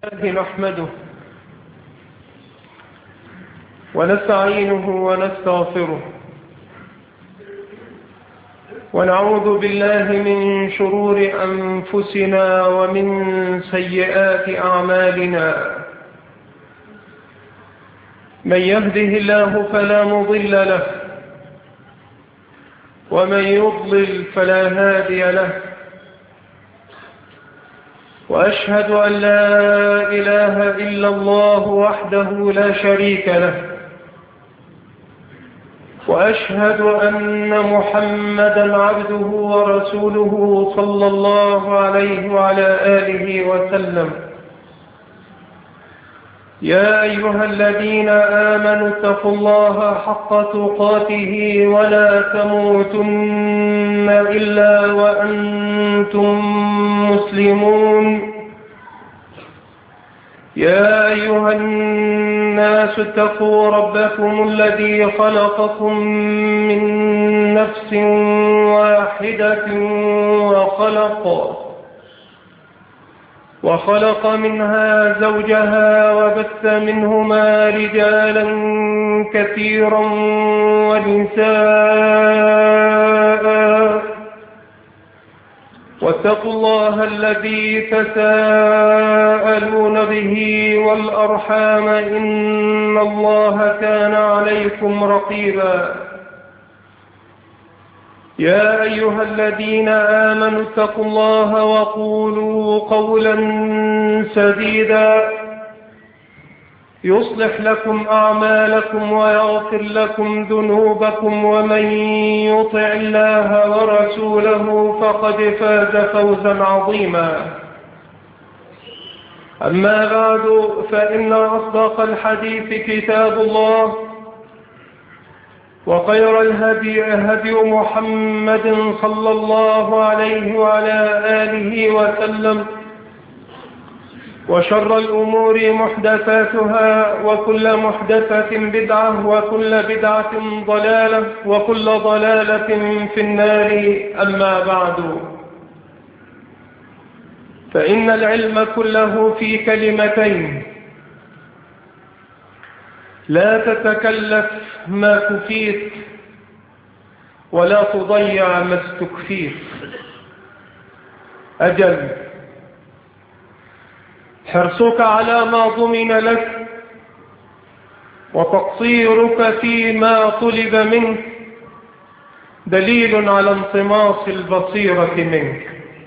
الله نحمده ونستعينه ونستغفره ونعوذ بالله من شرور أنفسنا ومن سيئات أعمالنا. من يهده الله فلا مضل له ومن يضلل فلا هادي له، وأشهد أن لا إله إلا الله وحده لا شريك له، وأشهد أن محمدا عبده ورسوله صلى الله عليه وعلى آله وسلم. يا أيها الذين آمنوا اتقوا الله حق تقاته ولا تموتن إلا وأنتم مسلمون. يا أيها الناس اتقوا ربكم الذي خلقكم من نفس واحدة وخلق منها زوجها وبث منهما رجالا كثيرا ونساء، واتقوا الله الذي تساءلون به والأرحام إن الله كان عليكم رقيبا. يا أيها الذين آمنوا اتقوا الله وقولوا قولا سديدا يصلح لكم أعمالكم ويغفر لكم ذنوبكم، ومن يطع الله ورسوله فقد فاز فوزا عظيما. أما بعد، فإن أصدق الحديث كتاب الله، وخير الهدي هدي محمد صلى الله عليه وعلى آله وسلم، وشر الأمور محدثاتها، وكل محدثة بدعة، وكل بدعة ضلالة، وكل ضلالة في النار. أما بعد، فإن العلم كله في كلمتين: لا تتكلف ما كفيت، ولا تضيع ما استكفيت. أجل، حرصك على ما ضمن لك وتقصيرك فيما طلب منك دليل على انطماس البصيرة منك.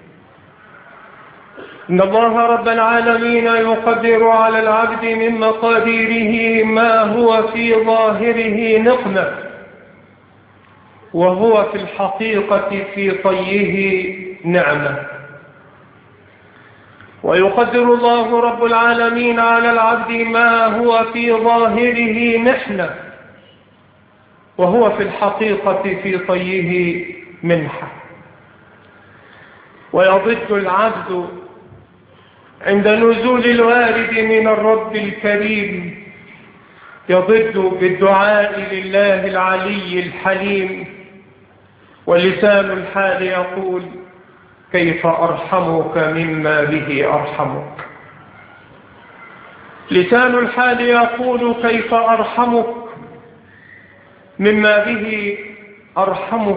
إن الله رب العالمين يقدر على العبد من مقاديره ما هو في ظاهره نقمة، وهو في الحقيقة في طيه نعمة. ويقدر الله رب العالمين على العبد ما هو في ظاهره محنة، وهو في الحقيقة في طيه منحة. ويضج العبد عند نزول الوارد من الرب الكريم، يضج بالدعاء لله العلي الحليم، ولسان الحال يقول: كيف أرحمك مما به أرحمك. لسان الحال يقول: كيف أرحمك مما به أرحمك.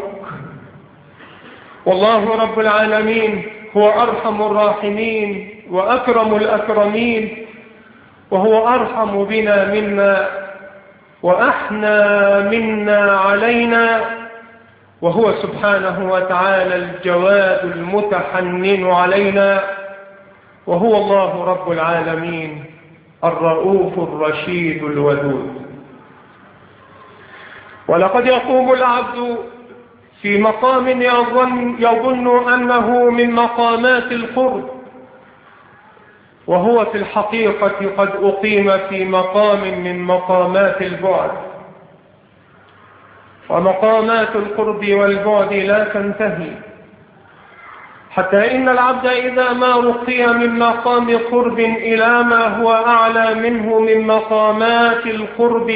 والله رب العالمين هو أرحم الراحمين وأكرم الأكرمين، وهو أرحم بنا منا وأحنى منا علينا، وهو سبحانه وتعالى الجواد المتحنن علينا، وهو الله رب العالمين الرؤوف الرشيد الودود. ولقد يقوم العبد في مقام يظن أنه من مقامات القرب، وهو في الحقيقة قد أقيم في مقام من مقامات البعد. ومقامات القرب والبعد لا تنتهي، حتى إن العبد إذا ما رقي من مقام قرب إلى ما هو أعلى منه من مقامات القرب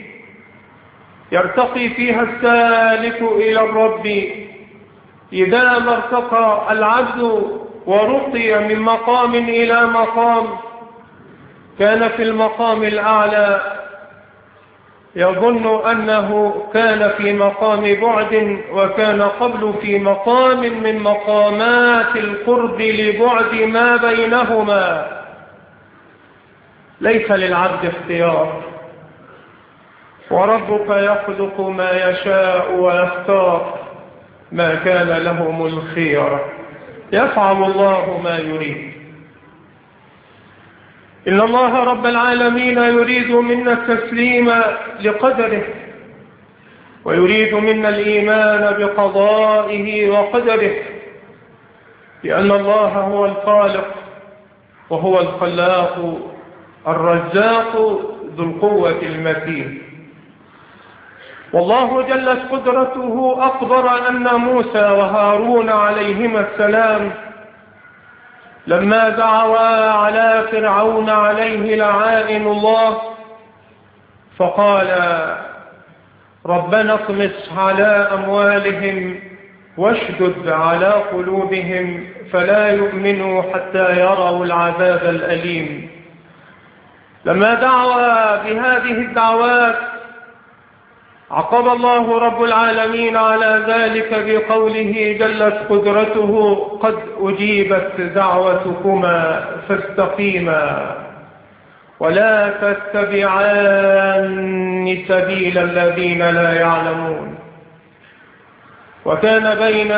يرتقي فيها السالك إلى الرب. إذا ما ارتقى العبد ورقي من مقام إلى مقام كان في المقام الأعلى يظن أنه كان في مقام بعد، وكان قبل في مقام من مقامات القرب لبعد ما بينهما. ليس للعبد اختيار، وربك يخلق ما يشاء ويختار، ما كان لهم الخيرة، يفعل الله ما يريد. إن الله رب العالمين يريد منا التسليم لقدره، ويريد منا الإيمان بقضائه وقدره، لأن الله هو الخالق وهو الخلاق الرزاق ذو القوة المتين. والله جلت قدرته أخبر أن موسى وهارون عليهما السلام لما دعوا على فرعون عليه لعائن الله فقال: ربنا اطمس على أموالهم واشدد على قلوبهم فلا يؤمنوا حتى يروا العذاب الأليم. لما دعوا بهذه الدعوات عقب الله رب العالمين على ذلك بقوله جلت قدرته: قد أجيبت دعوتكما فاستقيما ولا تتبعان سبيل الذين لا يعلمون. وكان بين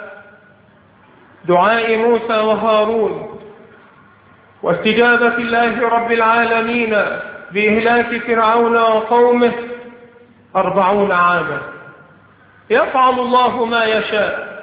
دعاء موسى وهارون واستجابة الله رب العالمين بإهلاك فرعون وقومه 40 عاما. يفعل الله ما يشاء.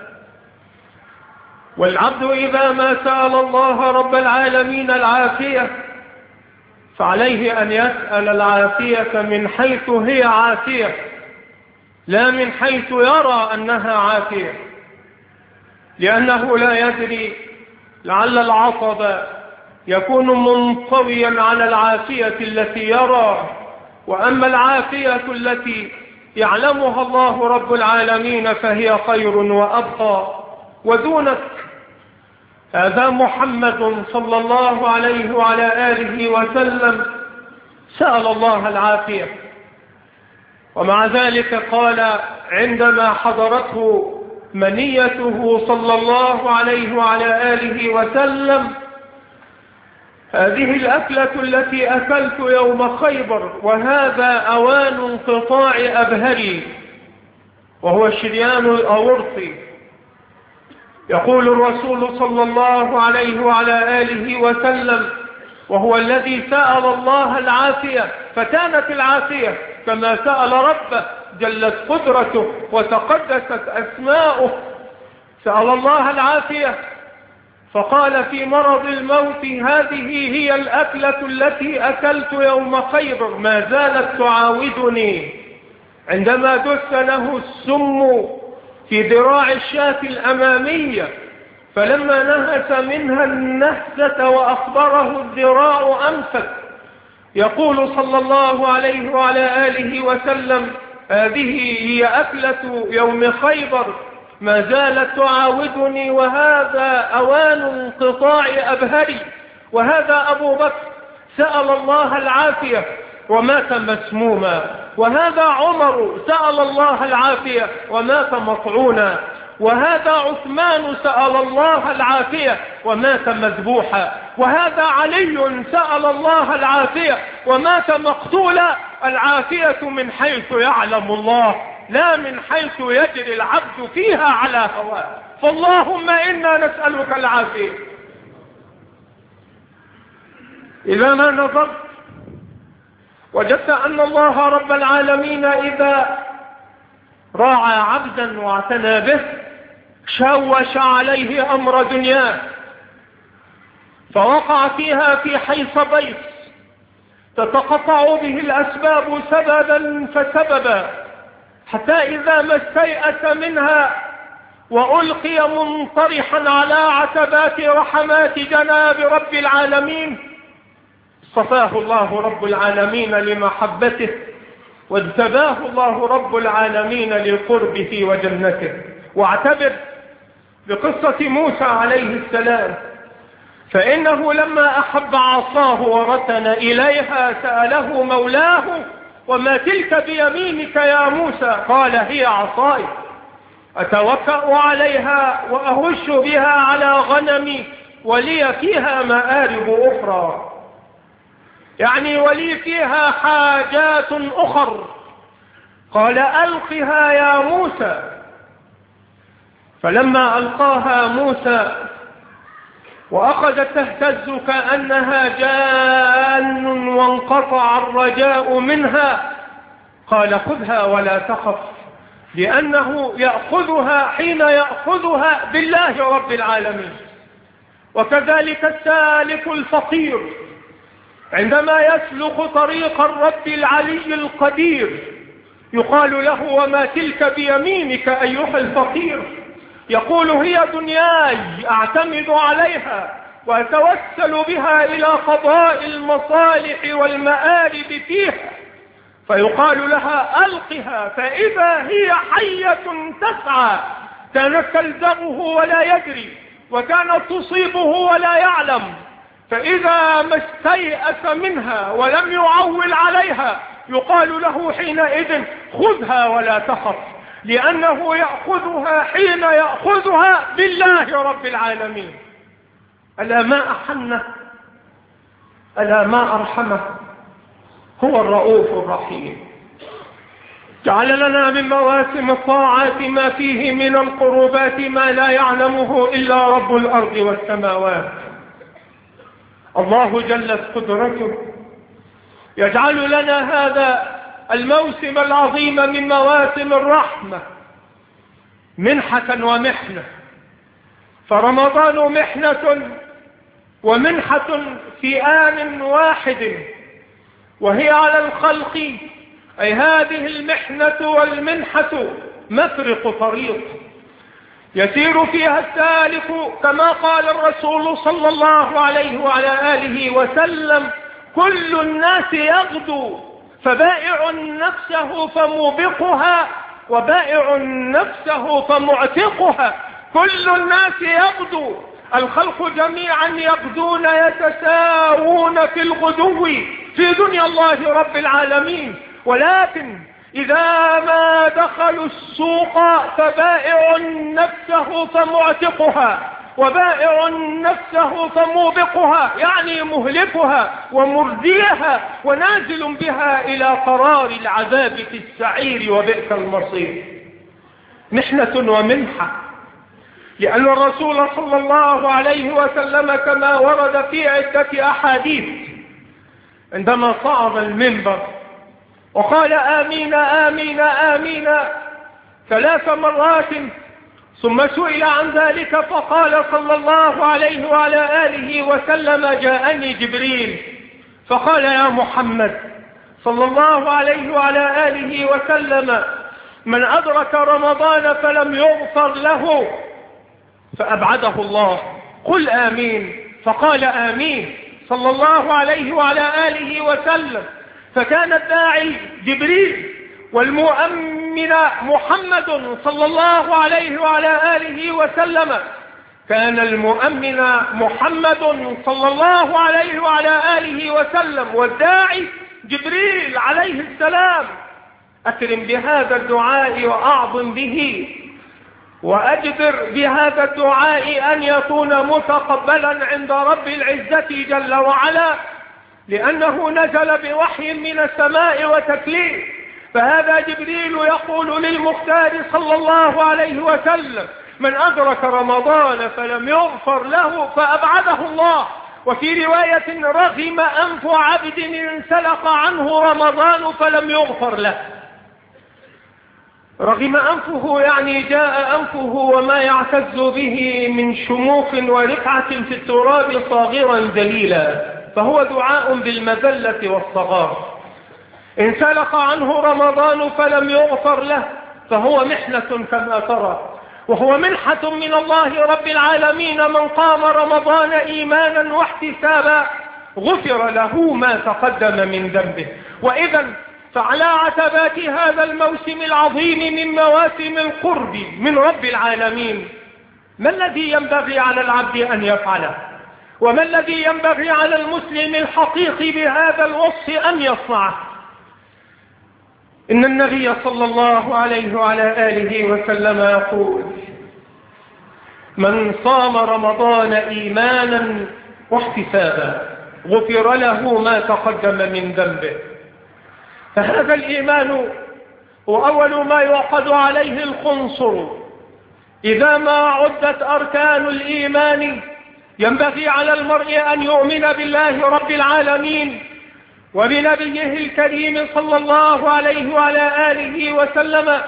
والعبد إذا ما سأل الله رب العالمين العافية فعليه أن يسأل العافية من حيث هي عافية، لا من حيث يرى أنها عافية، لأنه لا يدري، لعل العصب يكون منطويا على العافية التي يرى، وأما العافية التي يعلمها الله رب العالمين فهي خير وأبقى ودونك. هذا محمد صلى الله عليه وعلى آله وسلم سأل الله العافية، ومع ذلك قال عندما حضرته منيته صلى الله عليه وعلى آله وسلم: هذه الأكلة التي أكلت يوم خيبر وهذا أوان انقطاع أبهري، وهو الشريان الأورطي. يقول الرسول صلى الله عليه وعلى آله وسلم: وهو الذي سأل الله العافية فكانت العافية كما سأل ربه جلت قدرته وتقدست أسماؤه. سأل الله العافية فقال في مرض الموت: هذه هي الأكلة التي أكلت يوم خيبر، ما زالت تعاودني. عندما دس له السم في ذراع الشاة الأمامية فلما نهس منها النهسة وأخبره الذراع أمسك. يقول صلى الله عليه وعلى آله وسلم: هذه هي أكلة يوم خيبر ما زالت تعاودني وهذا أوان انقطاع أبهري. وهذا أبو بكر سأل الله العافية ومات مسموما، وهذا عمر سأل الله العافية ومات مطعونا، وهذا عثمان سأل الله العافية ومات مذبوحا، وهذا علي سأل الله العافية ومات مقتولا. العافية من حيث يعلم الله لا من حيث يجري العبد فيها على هواه. فاللهم إنا نسألك العافية. إذا ما نظرت وجدت أن الله رب العالمين إذا راعى عبدا واعتنى به شوش عليه أمر دنياه فوقع فيها في حيص بيت تتقطع به الأسباب سببا فسببا، حتى إذا ما استيأس منها وألقي منطرحا على عتبات رحمات جناب رب العالمين اصطفاه الله رب العالمين لمحبته واجتباه الله رب العالمين لقربه وجنته. واعتبر بقصة موسى عليه السلام فإنه لما أحب عصاه وركن إليها سأله مولاه: وما تلك بيمينك يا موسى؟ قال: هي عصاي أتوكأ عليها وأهش بها على غنمي ولي فيها مآرب أخرى، يعني ولي فيها حاجات أخر. قال: ألقها يا موسى. فلما ألقاها موسى وأخذت تهتز كأنها جان وانقطع الرجاء منها، قال: خذها ولا تخف، لأنه يأخذها حين يأخذها بالله رب العالمين. وكذلك السالك الفقير عندما يسلك طريق الرب العلي القدير يقال له: وما تلك بيمينك أيها الفقير؟ يقول: هي دنياي أعتمد عليها وأتوسل بها إلى قضاء المصالح والمآرب فيها. فيقال لها: ألقها، فإذا هي حية تسعى، كانت تلزمه ولا يدري، وكانت تصيبه ولا يعلم. فإذا ما استيأس منها ولم يعول عليها يقال له حينئذ: خذها ولا تخف، لأنه يأخذها حين يأخذها بالله رب العالمين. ألا ما أحنه، ألا ما أرحمه، هو الرؤوف الرحيم. جعل لنا من مواسم الطاعات ما فيه من القربات ما لا يعلمه إلا رب الأرض والسماوات. الله جلت قدرته يجعل لنا هذا الموسم العظيم من مواسم الرحمة منحة ومحنة. فرمضان محنة ومنحة في آن واحد، وهي على الخلق، أي هذه المحنة والمنحة مفرق طريق يسير فيها السالك كما قال الرسول صلى الله عليه وعلى آله وسلم: كل الناس يغدو فبائع نفسه فموبقها وبائع نفسه فمعتقها. كل الناس يغدو، الخلق جميعا يغدون يتساوون في الغدو في دنيا الله رب العالمين، ولكن إذا ما دخلوا السوق فبائع نفسه فمعتقها وبائع نفسه فموبقها، يعني مهلكها ومرديها ونازل بها إلى قرار العذاب في السعير وبئس المصير. محنة ومنحة، لأن الرسول صلى الله عليه وسلم كما ورد في عدة أحاديث عندما صعد المنبر وقال: آمين آمين آمين 3 مرات، ثم سئل عن ذلك فقال صلى الله عليه وعلى آله وسلم: جاءني جبريل فقال: يا محمد صلى الله عليه وعلى آله وسلم: من أدرك رمضان فلم يغفر له فأبعده الله، قل آمين. فقال: آمين صلى الله عليه وعلى آله وسلم. فكان الداعي جبريل والمؤمن محمد صلى الله عليه وعلى آله وسلم. كان المؤمن محمد صلى الله عليه وعلى آله وسلم، والداعي جبريل عليه السلام. أكرم بهذا الدعاء وأعظم به، وأجدر بهذا الدعاء أن يكون متقبلا عند رب العزة جل وعلا، لأنه نزل بوحي من السماء وتكليف. فهذا جبريل يقول للمختار صلى الله عليه وسلم: من أدرك رمضان فلم يغفر له فأبعده الله. وفي رواية: رغم أنف عبد انسلق عنه رمضان فلم يغفر له. رغم أنفه يعني جاء أنفه وما يعتز به من شموخ ورفعة في التراب صاغرا ذليلا، فهو دعاء بالمذلة والصغار. انسلق عنه رمضان فلم يغفر له، فهو محنة كما ترى، وهو منحة من الله رب العالمين. من قام رمضان إيمانا واحتسابا غفر له ما تقدم من ذنبه. وإذا فعلى عتبات هذا الموسم العظيم من مواسم القرب من رب العالمين، ما الذي ينبغي على العبد أن يفعله؟ وما الذي ينبغي على المسلم الحقيقي بهذا الوصف أن يصنعه؟ إن النبي صلى الله عليه وعلى آله وسلم يقول: من صام رمضان إيمانا واحتسابا غفر له ما تقدم من ذنبه. فهذا الإيمان هو أول ما يعقد عليه الخنصر. إذا ما عدت أركان الإيمان ينبغي على المرء أن يؤمن بالله رب العالمين وبنبيه الكريم صلى الله عليه وعلى آله وسلم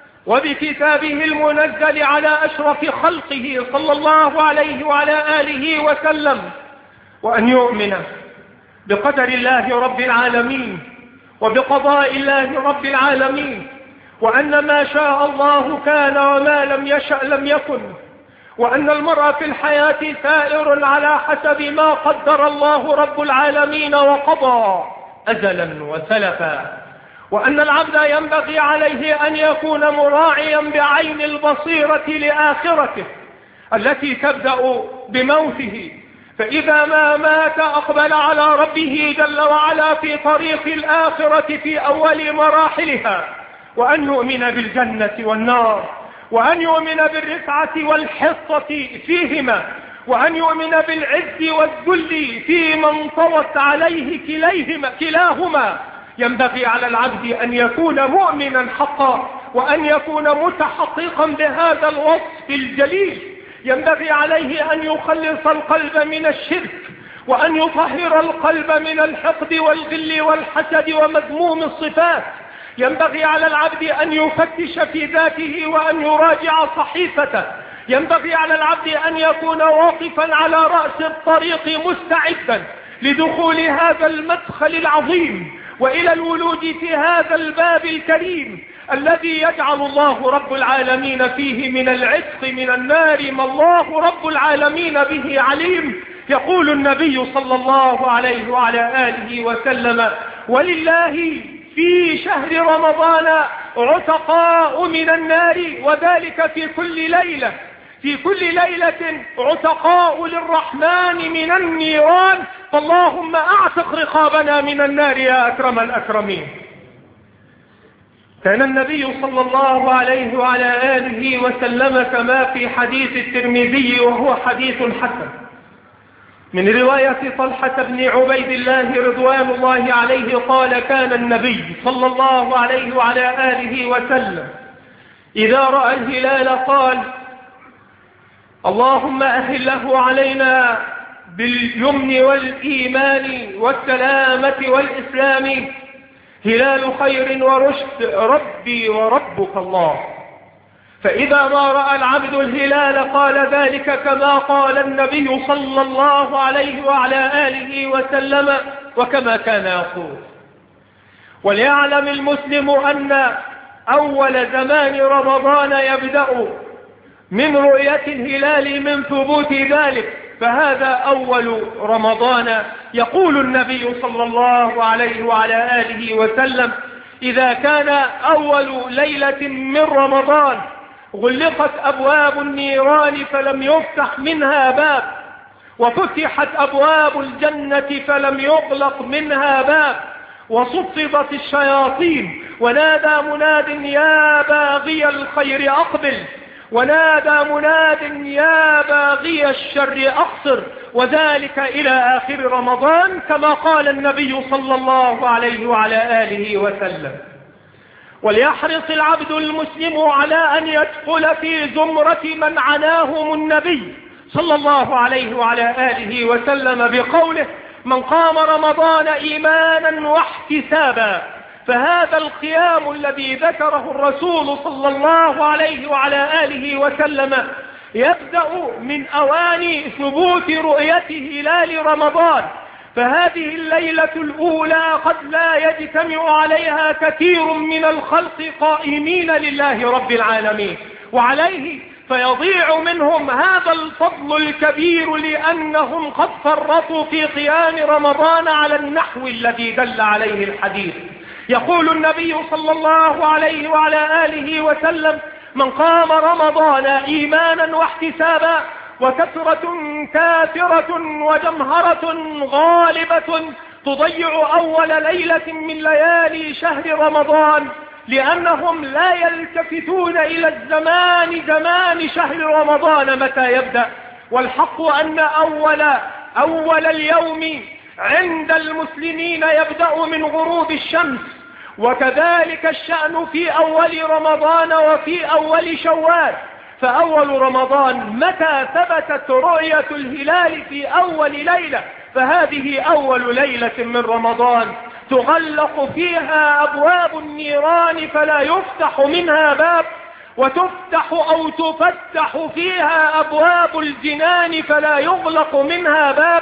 وبكتابه المنزل على أشرف خلقه صلى الله عليه وعلى آله وسلم، وأن يؤمن بقدر الله رب العالمين وبقضاء الله رب العالمين، وأن ما شاء الله كان وما لم يشأ لم يكن، وأن المرء في الحياة سائر على حسب ما قدر الله رب العالمين وقضى أزلا وسلفا، وأن العبد ينبغي عليه أن يكون مراعيا بعين البصيرة لآخرته التي تبدأ بموته، فإذا ما مات أقبل على ربه جل وعلا في طريق الآخرة في أول مراحلها، وأن يؤمن بالجنة والنار، وأن يؤمن بالرفعة والحصة فيهما، وأن يؤمن بالعز والذل فيما انطوت عليه كلاهما. ينبغي على العبد أن يكون مؤمنا حقا، وأن يكون متحققا بهذا الوصف الجليل. ينبغي عليه أن يخلص القلب من الشرك، وأن يطهر القلب من الحقد والغل والحسد ومذموم الصفات. ينبغي على العبد أن يفتش في ذاته وأن يراجع صحيفته. ينبغي على العبد أن يكون واقفا على رأس الطريق مستعدا لدخول هذا المدخل العظيم وإلى الولوج في هذا الباب الكريم الذي يجعل الله رب العالمين فيه من العتق من النار ما الله رب العالمين به عليم. يقول النبي صلى الله عليه وعلى آله وسلم: ولله في شهر رمضان عتقاء من النار، وذلك في كل ليلة، في كل ليلة عتقاء للرحمن من النيران، فاللهم أعتق رقابنا من النار يا أكرم الأكرمين. كان النبي صلى الله عليه وعلى آله وسلم كما في حديث الترمذي وهو حديث حسن من رواية طلحة بن عبيد الله رضوان الله عليه قال: كان النبي صلى الله عليه وعلى آله وسلم إذا رأى الهلال قال: اللهم أهله علينا باليمن والإيمان والسلامة والإسلام، هلال خير ورشد، ربي وربك الله. فإذا ما رأى العبد الهلال قال ذلك كما قال النبي صلى الله عليه وعلى آله وسلم وكما كان يقول. وليعلم المسلم أن أول زمان رمضان يبدأ من رؤية الهلال من ثبوت ذلك، فهذا أول رمضان. يقول النبي صلى الله عليه وعلى آله وسلم: إذا كان أول ليلة من رمضان غلقت أبواب النيران فلم يفتح منها باب، وفتحت أبواب الجنة فلم يغلق منها باب، وصفدت الشياطين، ونادى مناد: يا باغي الخير أقبل، ونادى مناد: يا باغي الشر أقصر، وذلك إلى آخر رمضان كما قال النبي صلى الله عليه وعلى آله وسلم. وليحرص العبد المسلم على أن يدخل في زمرة من عناهم النبي صلى الله عليه وعلى آله وسلم بقوله: من قام رمضان إيمانا واحتسابا. فهذا القيام الذي ذكره الرسول صلى الله عليه وعلى آله وسلم يبدأ من أوان ثبوت رؤية هلال رمضان، فهذه الليلة الأولى قد لا يجتمع عليها كثير من الخلق قائمين لله رب العالمين، وعليه فيضيع منهم هذا الفضل الكبير لأنهم قد فرطوا في قيام رمضان على النحو الذي دل عليه الحديث. يقول النبي صلى الله عليه وعلى آله وسلم: من قام رمضان إيمانا واحتسابا وكثرة كاثرة وجمهرة غالبة تضيع أول ليلة من ليالي شهر رمضان، لأنهم لا يلتفتون إلى الزمان زمان شهر رمضان متى يبدأ. والحق أن أول اليوم عند المسلمين يبدأ من غروب الشمس، وكذلك الشأن في أول رمضان وفي أول شوال. فأول رمضان متى ثبتت رؤية الهلال في أول ليلة، فهذه أول ليلة من رمضان تغلق فيها أبواب النيران فلا يفتح منها باب، وتفتح أو تفتح فيها أبواب الجنان فلا يغلق منها باب،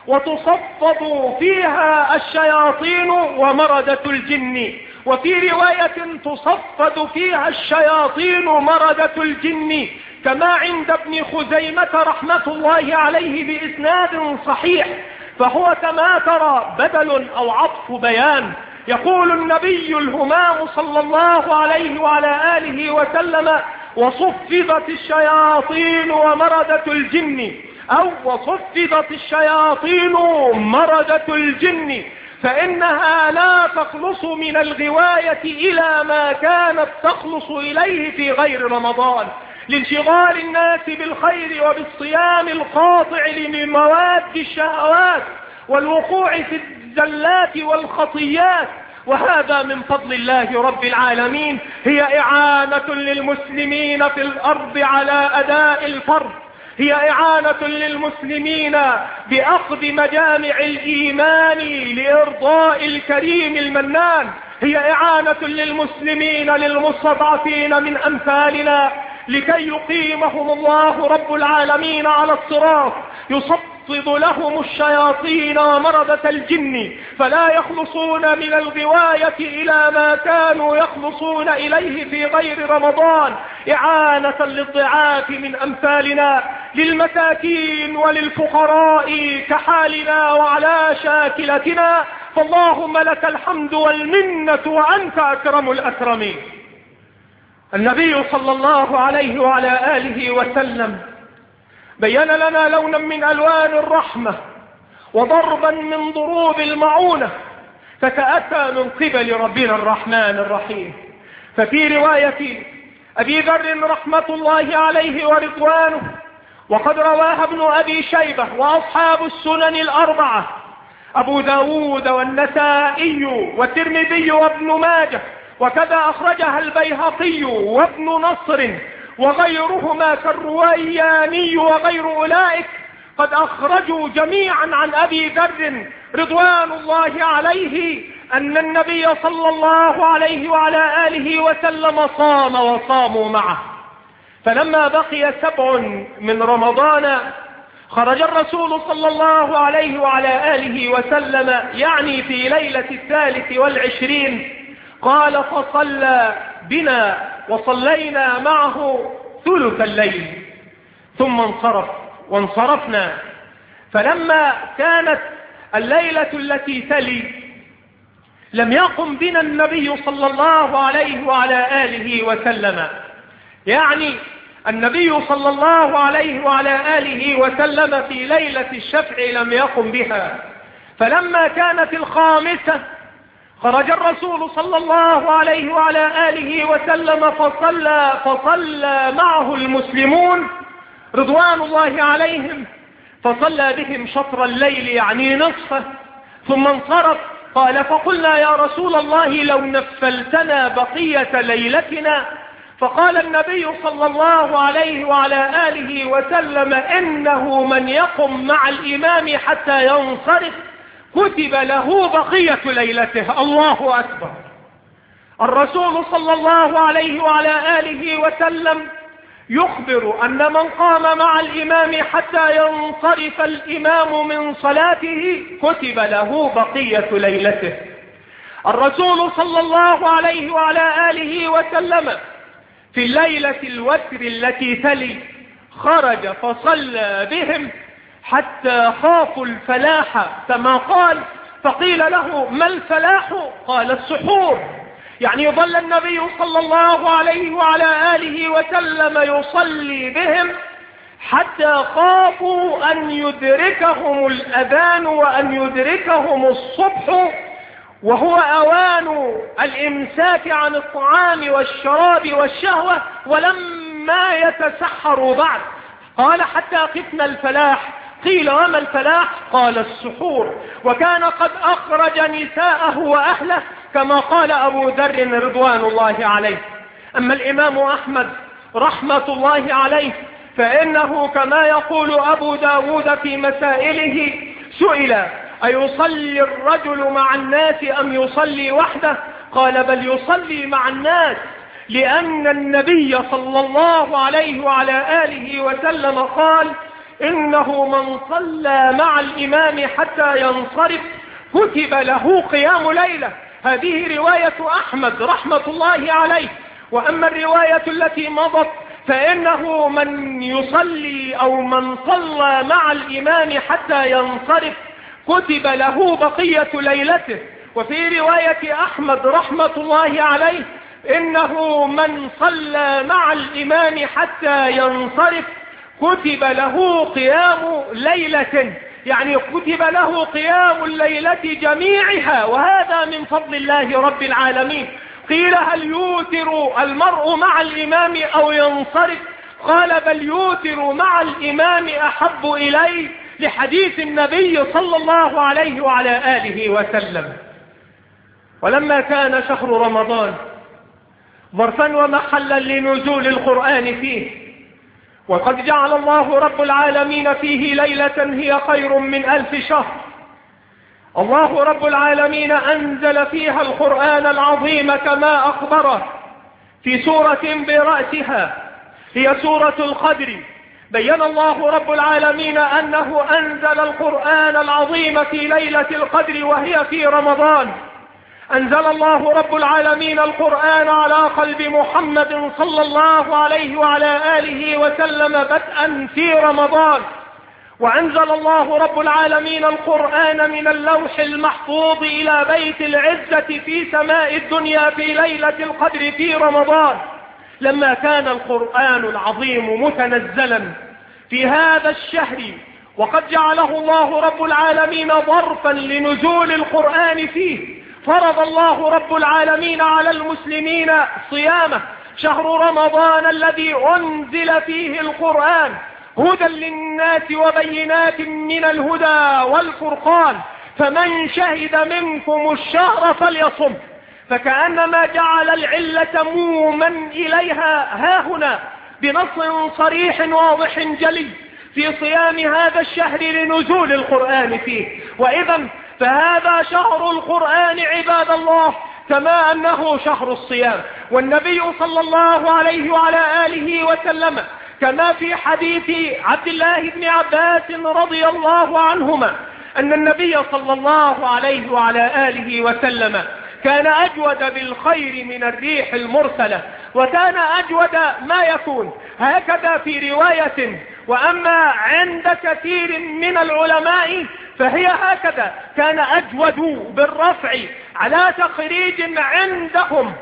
وتصفد فيها الشياطين ومردة الجن. وفي رواية تصفد فيها الشياطين مردة الجن، كما عند ابن خزيمة رحمة الله عليه بإسناد صحيح. فهو كما ترى بدل أو عطف بيان. يقول النبي الهمام صلى الله عليه وعلى آله وسلم: وصفدت الشياطين ومردة الجن، أو وصفدت الشياطين مردة الجن، فإنها لا تخلص من الغواية إلى ما كانت تخلص إليه في غير رمضان، لانشغال الناس بالخير وبالصيام القاطع لمواد الشهوات والوقوع في الزلات والخطيات. وهذا من فضل الله رب العالمين، هي إعانة للمسلمين في الأرض على أداء الفرض، هي إعانة للمسلمين بأخذ مجامع الإيمان لإرضاء الكريم المنان، هي إعانة للمسلمين للمستضعفين من أمثالنا لكي يقيمهم الله رب العالمين على الصراط، يصفد لهم الشياطين ومردة الجن فلا يخلصون من الغواية إلى ما كانوا يخلصون إليه في غير رمضان، إعانة للضعاف من أمثالنا، للمساكين وللفقراء كحالنا وعلى شاكلتنا. فاللهم لك الحمد والمنة وأنت أكرم الأكرمين. النبي صلى الله عليه وعلى آله وسلم بين لنا لونا من ألوان الرحمة وضربا من ضروب المعونة فتأتى من قبل ربنا الرحمن الرحيم. ففي رواية أبي ذر رحمة الله عليه ورضوانه، وقد رواها ابن أبي شيبة وأصحاب السنن الأربعة، أبو داود والنسائي والترمذي وابن ماجه، وكذا أخرجها البيهقي وابن نصر وغيرهما كالروياني وغير أولئك، قد أخرجوا جميعا عن أبي ذر رضوان الله عليه أن النبي صلى الله عليه وعلى آله وسلم صام وصاموا معه. فلما بقي 7 من رمضان خرج الرسول صلى الله عليه وعلى آله وسلم، يعني في ليلة 23، قال: فصلى بنا وصلينا معه ثلث الليل ثم انصرف وانصرفنا. فلما كانت الليلة التي تلي لم يقم بنا النبي صلى الله عليه وعلى آله وسلم، يعني النبي صلى الله عليه وعلى آله وسلم في ليلة الشفع لم يقم بها. فلما كانت 5 خرج الرسول صلى الله عليه وعلى آله وسلم فصلى معه المسلمون رضوان الله عليهم، فصلى بهم شطر الليل يعني نصفه ثم انصرف. قال: فقلنا يا رسول الله لو نفلتنا بقية ليلتنا. فقال النبي صلى الله عليه وعلى آله وسلم: إنه من يقم مع الإمام حتى ينصرف كتب له بقية ليلته. الله أكبر. الرسول صلى الله عليه وعلى آله وسلم يخبر أن من قام مع الإمام حتى ينصرف الإمام من صلاته كتب له بقية ليلته. الرسول صلى الله عليه وعلى آله وسلم في الليلة الوتر التي تلي خرج فصلى بهم حتى خافوا الفلاح كما قال، فقيل له: ما الفلاح؟ قال: السحور. يعني ظل النبي صلى الله عليه وعلى آله وسلم يصلي بهم حتى خافوا أن يدركهم الأذان وأن يدركهم الصبح وهو أوان الإمساك عن الطعام والشراب والشهوة ولما يتسحروا بعد. قال حتى خفنا الفلاح. قيل وما الفلاح؟ قال السحور. وكان قد أخرج نساءه وأهله كما قال أبو ذر رضوان الله عليه. أما الإمام أحمد رحمة الله عليه فإنه كما يقول أبو داود في مسائله سئل أيصلي الرجل مع الناس أم يصلي وحده؟ قال بل يصلي مع الناس، لأن النبي صلى الله عليه وعلى آله وسلم قال إنه من صلى مع الإمام حتى ينصرف كتب له قيام ليلة. هذه رواية أحمد رحمة الله عليه. وأما الرواية التي مضت فإنه من يصلي أو من صلى مع الإمام حتى ينصرف كتب له بقية ليلته. وفي رواية أحمد رحمة الله عليه إنه من صلى مع الإمام حتى ينصرف كتب له قيام ليلة، يعني كتب له قيام الليلة جميعها، وهذا من فضل الله رب العالمين. قيل هل يوتر المرء مع الإمام أو ينصرف؟ قال بل يوتر مع الإمام أحب إليه، لحديث النبي صلى الله عليه وعلى آله وسلم. ولما كان شهر رمضان ظرفا ومحلا لنزول القرآن فيه، وقد جعل الله رب العالمين فيه ليلة هي خير من 1000 شهر، الله رب العالمين أنزل فيها القرآن العظيم كما أخبره في سورة برأسها هي سورة القدر. بين الله رب العالمين أنه أنزل القرآن العظيم في ليلة القدر وهي في رمضان. أنزل الله رب العالمين القرآن على قلب محمد صلى الله عليه وعلى آله وسلم بدءا في رمضان. وأنزل الله رب العالمين القرآن من اللوح المحفوظ إلى بيت العزة في سماء الدنيا في ليلة القدر في رمضان. لما كان القرآن العظيم متنزلا في هذا الشهر وقد جعله الله رب العالمين ظرفا لنزول القرآن فيه، فرض الله رب العالمين على المسلمين صيامه، شهر رمضان الذي أنزل فيه القرآن هدى للناس وبينات من الهدى والفرقان، فمن شهد منكم الشهر فليصم. فكأنما جعل العلة موما إليها هاهنا بنص صريح واضح جلي في صيام هذا الشهر لنزول القرآن فيه. وإذا فهذا شهر القرآن عباد الله كما أنه شهر الصيام. والنبي صلى الله عليه وعلى آله وسلم كما في حديث عبد الله بن عباس رضي الله عنهما أن النبي صلى الله عليه وعلى آله وسلم كان أجود بالخير من الريح المرسلة، وكان أجود ما يكون. هكذا في رواية، وأما عند كثير من العلماء فهي هكذا، كان أجود بالرفع على تخريج عندهم.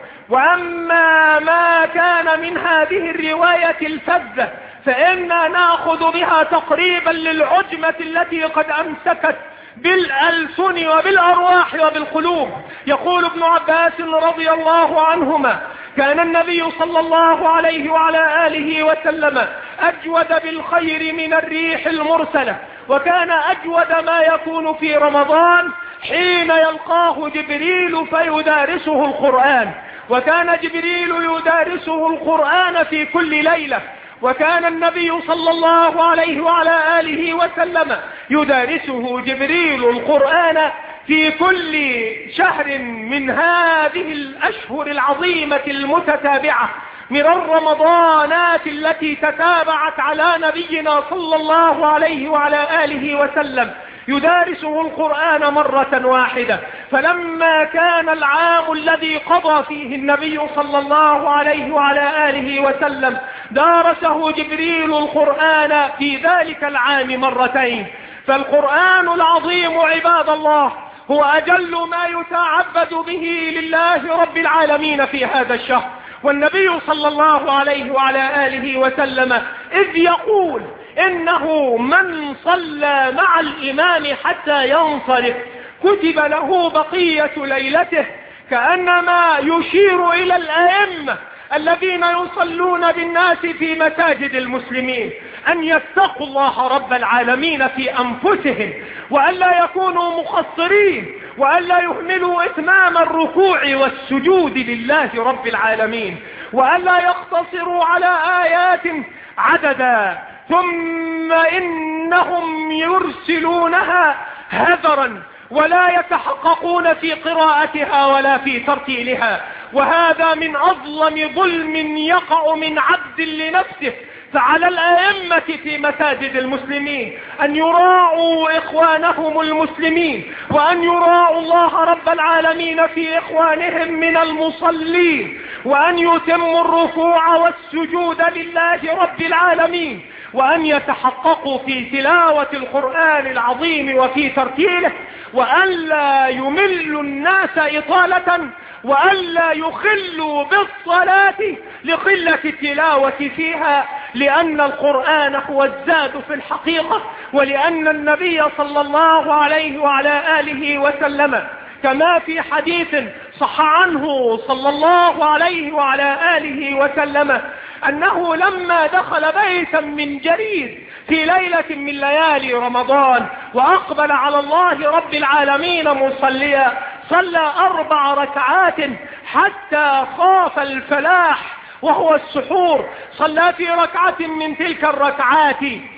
وأما ما كان من هذه الرواية الفذة فإنا نأخذ بها تقريبا للعجمة التي قد أمسكت بالألسن وبالأرواح وبالقلوب. يقول ابن عباس رضي الله عنهما كان النبي صلى الله عليه وعلى آله وسلم أجود بالخير من الريح المرسلة، وكان أجود ما يكون في رمضان حين يلقاه جبريل فيدارسه القرآن، وكان جبريل يدارسه القرآن في كل ليلة، وكان النبي صلى الله عليه وعلى آله وسلم يدارسه جبريل القرآن في كل شهر من هذه الأشهر العظيمة المتتابعة من الرمضانات التي تتابعت على نبينا صلى الله عليه وعلى آله وسلم، يدارسه القرآن مرة واحدة. فلما كان العام الذي قضى فيه النبي صلى الله عليه وعلى آله وسلم دارسه جبريل القرآن في ذلك العام مرتين. فالقرآن العظيم عباد الله هو أجل ما يتعبد به لله رب العالمين في هذا الشهر. والنبي صلى الله عليه وعلى آله وسلم إذ يقول إنه من صلى مع الإمام حتى ينصرف كتب له بقية ليلته، كأنما يشير إلى الأئمة الذين يصلون بالناس في مساجد المسلمين أن يتقوا الله رب العالمين في أنفسهم، وألا يكونوا مقصرين، وألا يهملوا إتمام الركوع والسجود لله رب العالمين، وألا يقتصروا على آيات عددا، ثم إنهم يرسلونها هذرا ولا يتحققون في قراءتها ولا في ترتيلها. وهذا من أظلم ظلم يقع من عبد لنفسه. فعلى الأئمة في مساجد المسلمين أن يراعوا إخوانهم المسلمين، وأن يراعوا الله رب العالمين في إخوانهم من المصلين، وأن يتموا الركوع والسجود لله رب العالمين، وأن يتحققوا في تلاوة القرآن العظيم وفي ترتيله، وألا يملوا الناس إطالة، وألا يخلوا بالصلاة لقلة التلاوة فيها، لأن القرآن هو الزاد في الحقيقة، ولأن النبي صلى الله عليه وعلى آله وسلم كما في حديث صح عنه صلى الله عليه وعلى آله وسلم أنه لما دخل بيتا من جريد في ليلة من ليالي رمضان وأقبل على الله رب العالمين مصليا، صلى 4 ركعات حتى خاف الفلاح وهو السحور. صلى في ركعة من تلك الركعات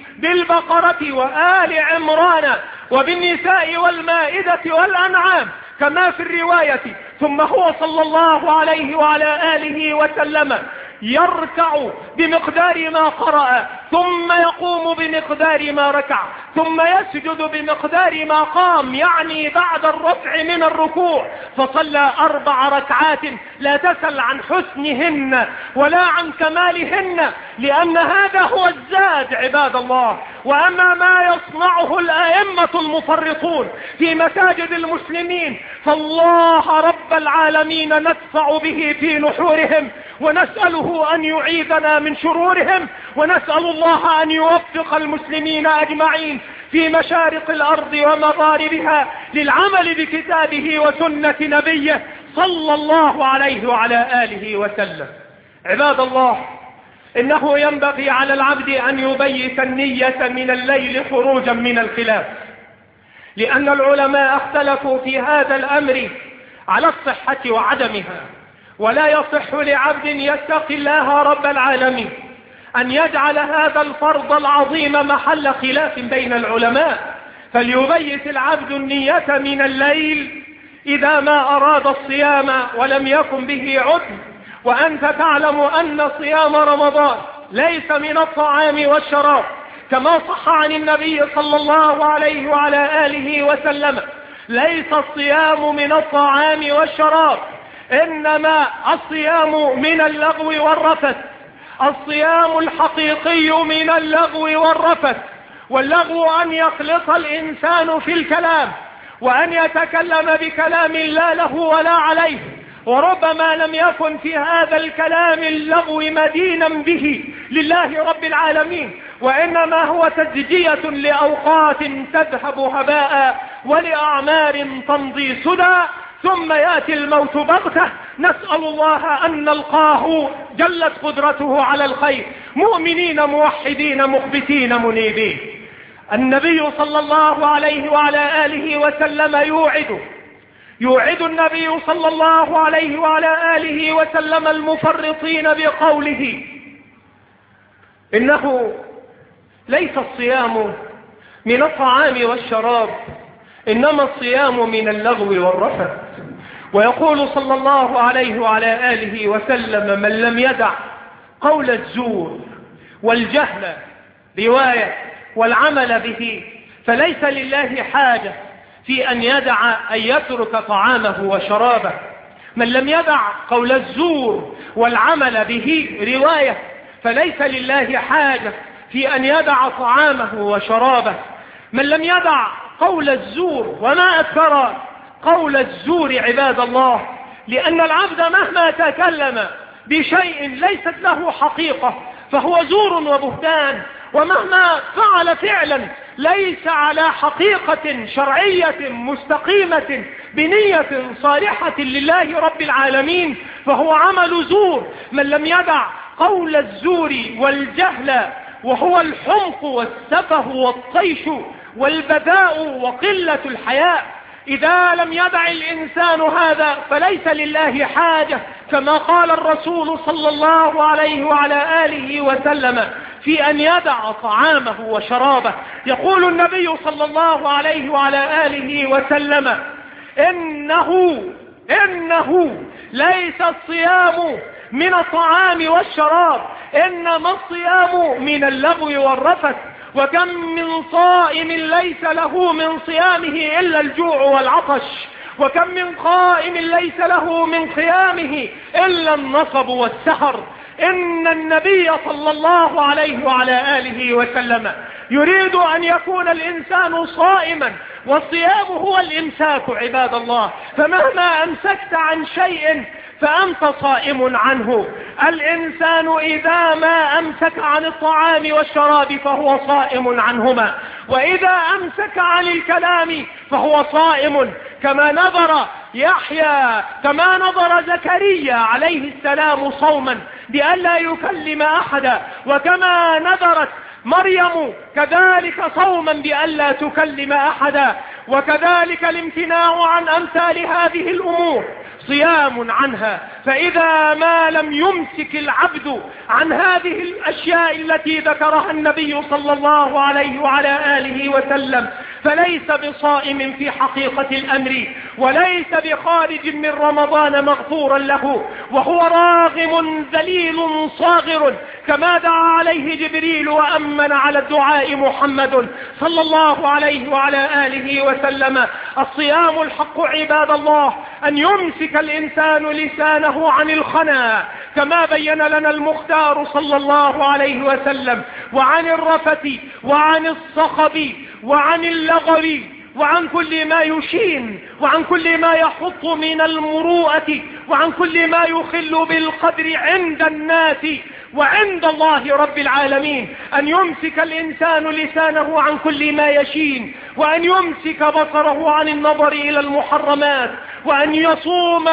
بالبقرة وآل عمران وبالنساء والمائدة والأنعام كما في الرواية. ثم هو صلى الله عليه وعلى آله وسلم يركع بمقدار ما قرأ، ثم يقوم بمقدار ما ركع، ثم يسجد بمقدار ما قام، يعني بعد الرفع من الركوع. فصلى 4 ركعات لا تسل عن حسنهن ولا عن كمالهن، لأن هذا هو الزاد عباد الله. وأما ما يصنعه الأئمة المفرطون في مساجد المسلمين فالله رب العالمين ندفع به في نحورهم، ونسأله أن يعيذنا من شرورهم، ونسأل الله أن يوفق المسلمين أجمعين في مشارق الأرض ومغاربها للعمل بكتابه وسنة نبيه صلى الله عليه وعلى آله وسلم. عباد الله، إنه ينبغي على العبد أن يبيت النية من الليل خروجا من الخلاف، لأن العلماء اختلفوا في هذا الأمر على الصحة وعدمها، ولا يصح لعبد يتقي الله رب العالمين أن يجعل هذا الفرض العظيم محل خلاف بين العلماء. فليبيت العبد النية من الليل إذا ما أراد الصيام ولم يكن به عذر. وأنت تعلم أن صيام رمضان ليس من الطعام والشراب، كما صح عن النبي صلى الله عليه وعلى آله وسلم: ليس الصيام من الطعام والشراب، إنما الصيام من اللغو والرفث. الصيام الحقيقي من اللغو والرفث. واللغو أن يخلط الإنسان في الكلام، وأن يتكلم بكلام لا له ولا عليه، وربما لم يكن في هذا الكلام اللغو مدينا به لله رب العالمين، وإنما هو تزجية لأوقات تذهب هباء ولأعمار تمضي سدى، ثم يأتي الموت بغتة. نسأل الله أن نلقاه جلت قدرته على الخير مؤمنين موحدين مخبتين منيبين. النبي صلى الله عليه وعلى آله وسلم يوعد النبي صلى الله عليه وعلى آله وسلم المفرطين بقوله: إنه ليس الصيام من الطعام والشراب، إنما الصيام من اللغو والرفث. ويقول صلى الله عليه وعلى آله وسلم: من لم يدع قول الزور والجهل رواية والعمل به فليس لله حاجة في أن يترك طعامه وشرابه. من لم يدع قول الزور والعمل به رواية فليس لله حاجة في أن يدع طعامه وشرابه. من لم يدع قول الزور، وما أكثر قول الزور عباد الله، لأن العبد مهما تكلم بشيء ليست له حقيقة فهو زور وبهتان، ومهما فعل فعلا ليس على حقيقة شرعية مستقيمة بنية صالحة لله رب العالمين فهو عمل زور. من لم يدع قول الزور والجهل وهو الحمق والسفه والطيش والبذاء وقلة الحياء، إذا لم يدع الإنسان هذا فليس لله حاجة، كما قال الرسول صلى الله عليه وعلى آله وسلم في أن يدع طعامه وشرابه. يقول النبي صلى الله عليه وعلى آله وسلم: إنه ليس الصيام من الطعام والشراب، إنما الصيام من اللغو والرفث. وكم من صائم ليس له من صيامه إلا الجوع والعطش، وكم من قائم ليس له من قيامه إلا النصب والسهر. إن النبي صلى الله عليه وعلى آله وسلم يريد أن يكون الإنسان صائما، والصيام هو الإمساك عباد الله، فمهما أمسكت عن شيء فأنت صائم عنه. الإنسان إذا ما أمسك عن الطعام والشراب فهو صائم عنهما، وإذا أمسك عن الكلام فهو صائم، كما نظر زكريا عليه السلام صوما بألا يكلم أحدا، وكما نظرت مريم كذلك صوما بألا تكلم أحدا، وكذلك الامتناع عن أمثال هذه الأمور صيام عنها. فإذا ما لم يمسك العبد عن هذه الأشياء التي ذكرها النبي صلى الله عليه وعلى آله وسلم فليس بصائم في حقيقة الأمر، وليس بخارج من رمضان مغفورا له، وهو راغم ذليل صاغر، كما دعا عليه جبريل وأمن على الدعاء محمد صلى الله عليه وعلى آله وسلم. الصيام الحق عباد الله أن يمسك الإنسان لسانه عن الخنا، كما بين لنا المختار صلى الله عليه وسلم، وعن الرفث وعن الصخب وعن اللغو وعن كل ما يشين، وعن كل ما يحط من المروءة، وعن كل ما يخل بالقدر عند الناس وعند الله رب العالمين. أن يمسك الإنسان لسانه عن كل ما يشين، وأن يمسك بصره عن النظر إلى المحرمات، وأن يصوم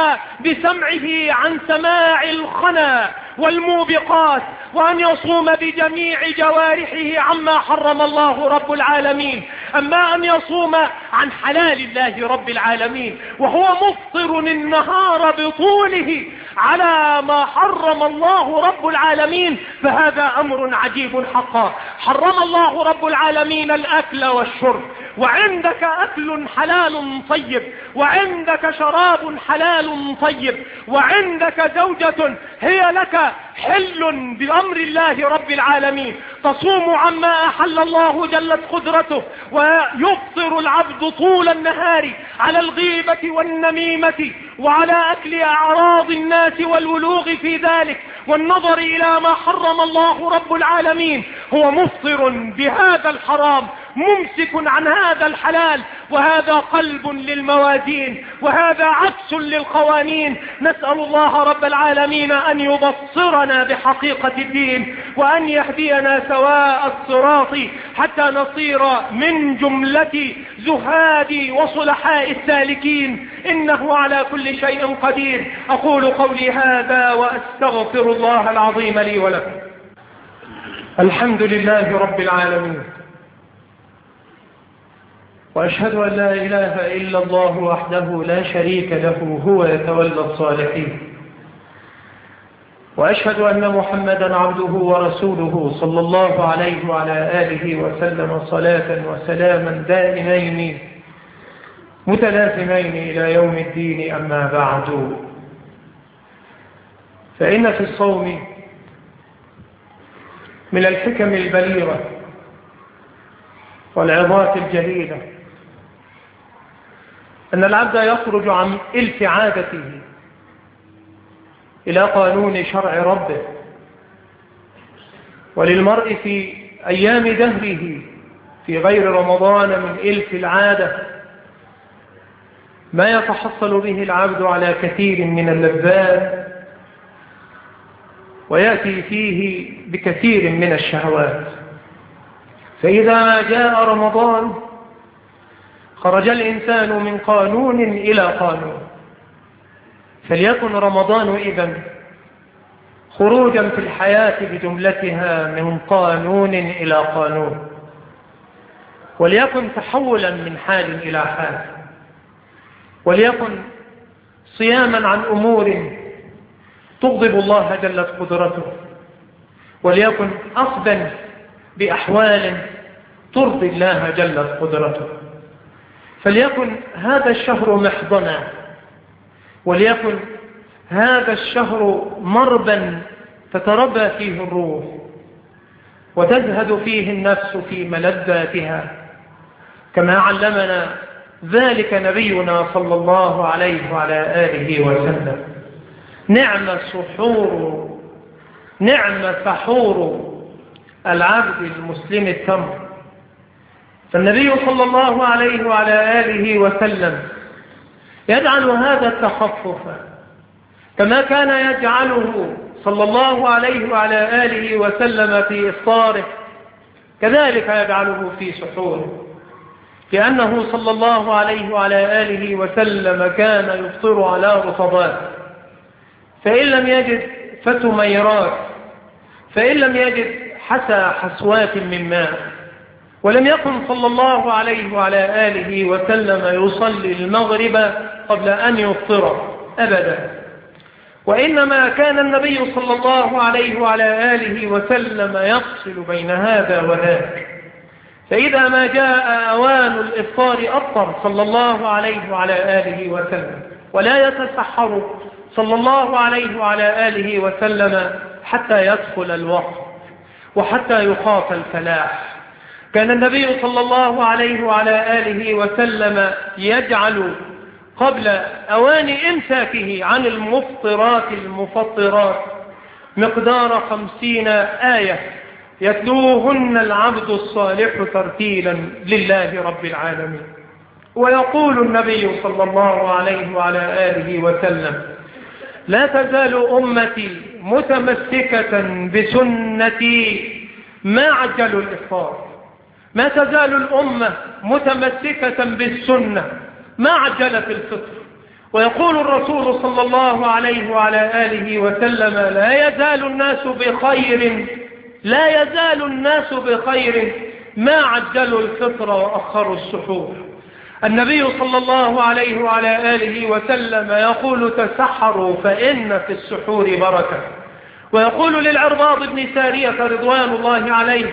بسمعه عن سماع الخنا والموبقات، وأن يصوم بجميع جوارحه عما حرم الله رب العالمين. أما أن يصوم عن حلال الله رب العالمين وهو مفطر النهار بطوله على ما حرم الله رب العالمين فهذا أمر عجيب حقا. حرم الله رب العالمين الأكل والشرب، وعندك أكل حلال طيب، وعندك شراب حلال طيب، وعندك زوجة هي لك حل بأمر الله رب العالمين، تصوم عما أحل الله جلت قدرته، ويفطر العبد طول النهار على الغيبة والنميمة وعلى أكل أعراض الناس والولوغ في ذلك والنظر إلى ما حرم الله رب العالمين. هو مفطر بهذا الحرام ممسك عن هذا الحلال، وهذا قلب للموازين، وهذا عكس للقوانين. نسأل الله رب العالمين أن يبصرنا بحقيقة الدين، وأن يهدينا سواء الصراط حتى نصير من جملة زهاد وصلحاء السالكين، إنه على كل شيء قدير. أقول قولي هذا وأستغفر الله العظيم لي ولكم. الحمد لله رب العالمين، وأشهد أن لا إله إلا الله وحده لا شريك له هو يتولى الصالحين، وأشهد أن محمدا عبده ورسوله صلى الله عليه وعلى آله وسلم صلاة وسلاما دائمين متلازمين إلى يوم الدين. أما بعد، فإن في الصوم من الحكم البليغة والعظات الجليلة أن العبد يخرج عن إلف عادته إلى قانون شرع ربه. وللمرء في أيام دهره في غير رمضان من إلف العادة ما يتحصل به العبد على كثير من اللذات ويأتي فيه بكثير من الشهوات. فإذا جاء رمضان خرج الإنسان من قانون إلى قانون. فليكن رمضان إذن خروجا في الحياة بجملتها من قانون إلى قانون، وليكن تحولا من حال إلى حال، وليكن صياما عن أمور تغضب الله جلت قدرته، وليكن أخذا بأحوال ترضي الله جلت قدرته. فليكن هذا الشهر محضنا، وليكن هذا الشهر مربا تتربى فيه الروح وتزهد فيه النفس في ملذاتها، كما علمنا ذلك نبينا صلى الله عليه وعلى آله وسلم. نعم السحور، نعم سحور العبد المسلم التمر. فالنبي صلى الله عليه وعلى آله وسلم يجعل هذا التخفف كما كان يجعله صلى الله عليه وعلى آله وسلم في إفطاره، كذلك يجعله في سحوره، لأنه صلى الله عليه وعلى آله وسلم كان يفطر على رطبات، فإن لم يجد فتميرات، فإن لم يجد حسى حسوات من ماء. ولم يكن صلى الله عليه وعلى آله وسلم يصلي المغرب قبل أن يفطر أبدا، وإنما كان النبي صلى الله عليه وعلى آله وسلم يفصل بين هذا وذاك. فإذا ما جاء أوان الإفطار أفطر صلى الله عليه وعلى آله وسلم، ولا يتسحر صلى الله عليه وعلى آله وسلم حتى يدخل الوقت وحتى يخاف الفلاح. كان النبي صلى الله عليه وعلى آله وسلم يجعل قبل أوان إمساكه عن المفطرات المفطرات مقدار 50 آية يتلوهن العبد الصالح ترتيلا لله رب العالمين. ويقول النبي صلى الله عليه وعلى آله وسلم: لا تزال أمتي متمسكة بسنتي ما عجلوا الإفطار. ما تزال الأمة متمسكة بالسنة ما عجلت الفطر. ويقول الرسول صلى الله عليه وعلى آله وسلم: لا يزال الناس بخير، لا يزال الناس بخير ما عجلوا الفطر وأخروا السحور. النبي صلى الله عليه وعلى آله وسلم يقول: تسحروا فإن في السحور بركة. ويقول للعرباض بن سارية رضوان الله عليه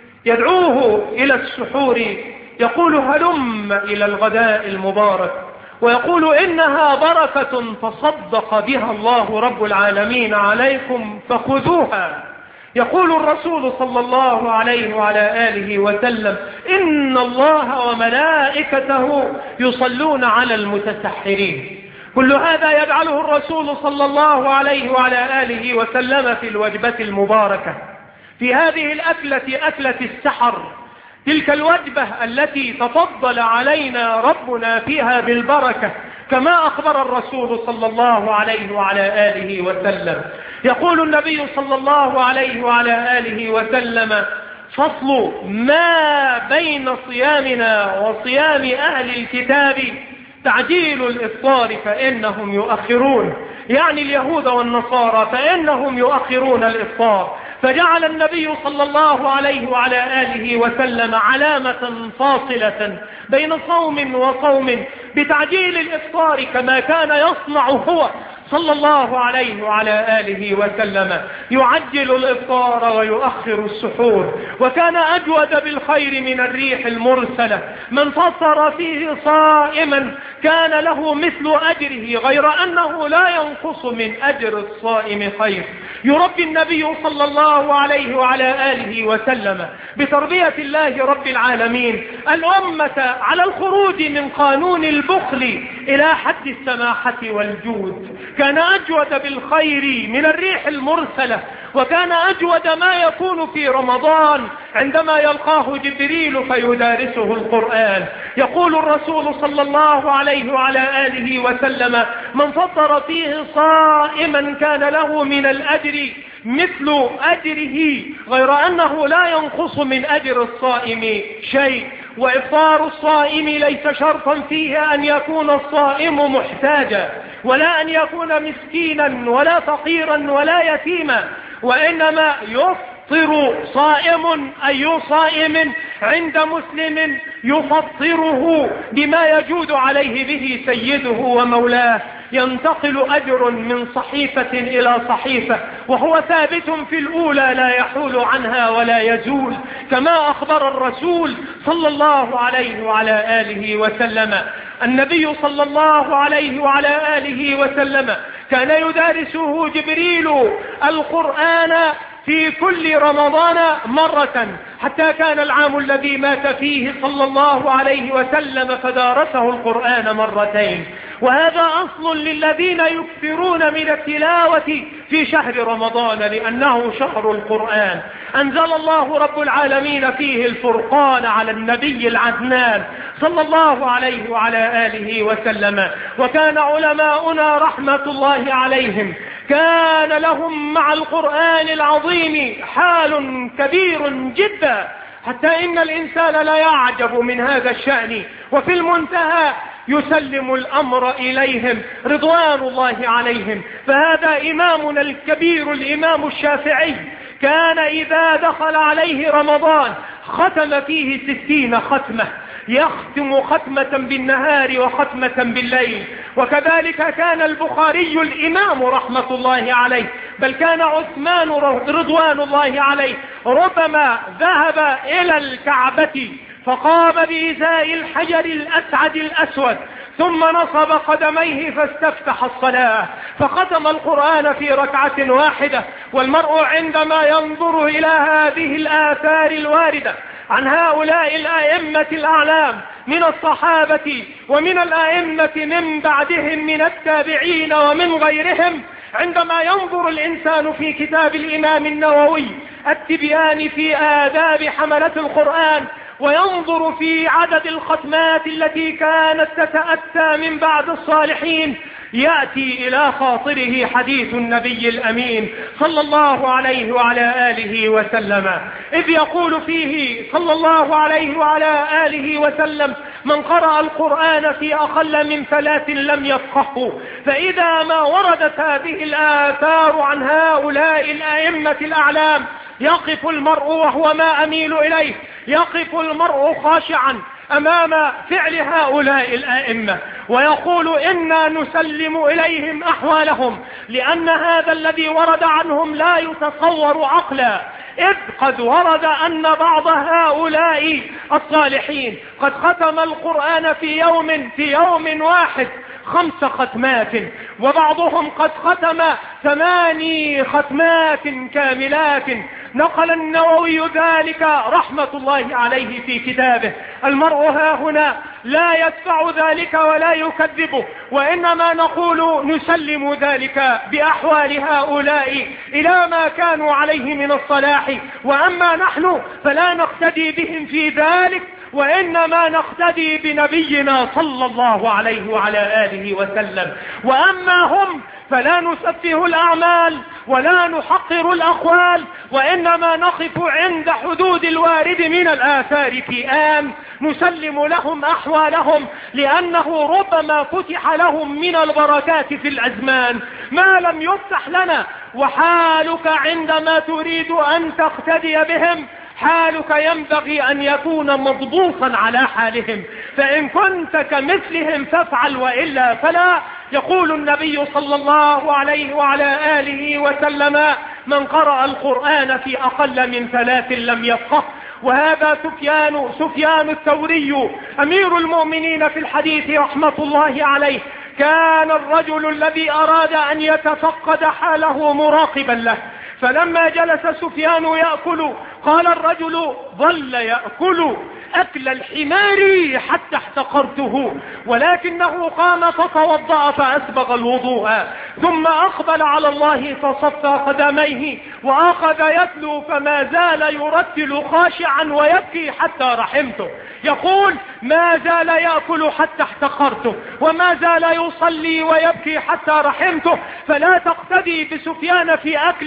يدعوه إلى السحور، يقول: هلم إلى الغداء المبارك، ويقول: إنها بركة تصدق بها الله رب العالمين عليكم فخذوها. يقول الرسول صلى الله عليه وعلى آله وسلم: إن الله وملائكته يصلون على المتسحرين. كل هذا يجعله الرسول صلى الله عليه وعلى آله وسلم في الوجبة المباركة، في هذه الأكلة، أكلة السحر، تلك الوجبة التي تفضل علينا ربنا فيها بالبركة، كما أخبر الرسول صلى الله عليه وعلى آله وسلم. يقول النبي صلى الله عليه وعلى آله وسلم: فصل ما بين صيامنا وصيام أهل الكتاب تعجيل الإفطار فإنهم يؤخرون، يعني اليهود والنصارى فإنهم يؤخرون الإفطار. فجعل النبي صلى الله عليه وعلى آله وسلم علامة فاصلة بين صوم وصوم بتعجيل الإفطار، كما كان يصنع هو صلى الله عليه وعلى آله وسلم، يعجل الإفطار ويؤخر السحور. وكان أجود بالخير من الريح المرسلة. من فطر فيه صائما كان له مثل أجره، غير أنه لا ينقص من أجر الصائم خير. يربي النبي صلى الله عليه وعلى آله وسلم بتربية الله رب العالمين الأمة على الخروج من قانون البخل إلى حد السماحة والجود. كان أجود بالخير من الريح المرسلة، وكان أجود ما يكون في رمضان عندما يلقاه جبريل فيدارسه القرآن. يقول الرسول صلى الله عليه وعلى آله وسلم: من فطر فيه صائما كان له من الأجر مثل أجره، غير أنه لا ينقص من أجر الصائم شيء. وإفطار الصائم ليس شرطا فيه أن يكون الصائم محتاجا، ولا أن يكون مسكينا ولا فقيرا ولا يتيما، وإنما يفطر صائم أي صائم عند مسلم يفطره بما يجود عليه به سيده ومولاه، ينتقل أجر من صحيفة إلى صحيفة، وهو ثابت في الأولى لا يحول عنها ولا يزول، كما أخبر الرسول صلى الله عليه وعلى آله وسلم. النبي صلى الله عليه وعلى آله وسلم كان يدارسه جبريل القرآن في كل رمضان مرة، حتى كان العام الذي مات فيه صلى الله عليه وسلم فدارسه القرآن مرتين. وهذا أصل للذين يكثرون من التلاوة في شهر رمضان، لأنه شهر القرآن. أنزل الله رب العالمين فيه الفرقان على النبي العدنان صلى الله عليه وعلى آله وسلم. وكان علماؤنا رحمة الله عليهم كان لهم مع القرآن العظيم حال كبير جدا، حتى إن الإنسان لا يعجب من هذا الشأن، وفي المنتهى يسلم الأمر إليهم رضوان الله عليهم. فهذا إمامنا الكبير الإمام الشافعي كان إذا دخل عليه رمضان ختم فيه 60 ختمة، يختم ختمة بالنهار وختمة بالليل. وكذلك كان البخاري الإمام رحمة الله عليه، بل كان عثمان رضوان الله عليه ربما ذهب إلى الكعبة فقام بإزاء الحجر الأسعد الأسود، ثم نصب قدميه فاستفتح الصلاة فختم القرآن في ركعة واحدة. والمرء عندما ينظر إلى هذه الآثار الواردة عن هؤلاء الأئمة الأعلام من الصحابة ومن الأئمة من بعدهم من التابعين ومن غيرهم، عندما ينظر الإنسان في كتاب الإمام النووي التبيان في آداب حملة القرآن، وينظر في عدد الختمات التي كانت تتأتى من بعد الصالحين، يأتي إلى خاطره حديث النبي الأمين صلى الله عليه وعلى آله وسلم، إذ يقول فيه صلى الله عليه وعلى آله وسلم: من قرأ القرآن في أقل من 3 لم يفقهه. فإذا ما وردت هذه الآثار عن هؤلاء الأئمة الأعلام يقف المرء، وهو ما أميل إليه، يقف المرء خاشعا أمام فعل هؤلاء الأئمة، ويقول إنا نسلم إليهم أحوالهم، لأن هذا الذي ورد عنهم لا يتصور عقلا، إذ قد ورد أن بعض هؤلاء الصالحين قد ختم القرآن في يوم واحد 5 ختمات، وبعضهم قد ختم 8 ختمات كاملات. نقل النووي ذلك رحمة الله عليه في كتابه. المرء ها هنا لا يدفع ذلك ولا يكذبه، وإنما نقول نسلم ذلك بأحوال هؤلاء إلى ما كانوا عليه من الصلاح، وأما نحن فلا نقتدي بهم في ذلك، وإنما نقتدي بنبينا صلى الله عليه وعلى آله وسلم. وأما هم فلا نسفه الأعمال ولا نحقر الأقوال، وإنما نقف عند حدود الوارد من الآثار في نسلم لهم أحوالهم، لأنه ربما فتح لهم من البركات في الأزمان ما لم يفتح لنا. وحالك عندما تريد أن تقتدي بهم حالك ينبغي أن يكون مضبوطا على حالهم، فإن كنت كمثلهم فافعل وإلا فلا. يقول النبي صلى الله عليه وعلى آله وسلم: من قرأ القرآن في أقل من 3 لم يفقه. وهذا سفيان الثوري أمير المؤمنين في الحديث رحمة الله عليه كان الرجل الذي أراد أن يتفقد حاله مراقبا له، فلما جلس سفيان يأكل قال الرجل: ظل يأكل أكل الحمار حتى احتقرته، ولكنه قام فتوضأ فأسبغ الوضوء، ثم أقبل على الله فصفى قدميه وأخذ يتلو، فما زال يرتل خاشعا ويبكي حتى رحمته. يقول: ما زال يأكل حتى احتقرته، وما زال يصلي ويبكي حتى رحمته. فلا تقتدي بسفيان في أكله،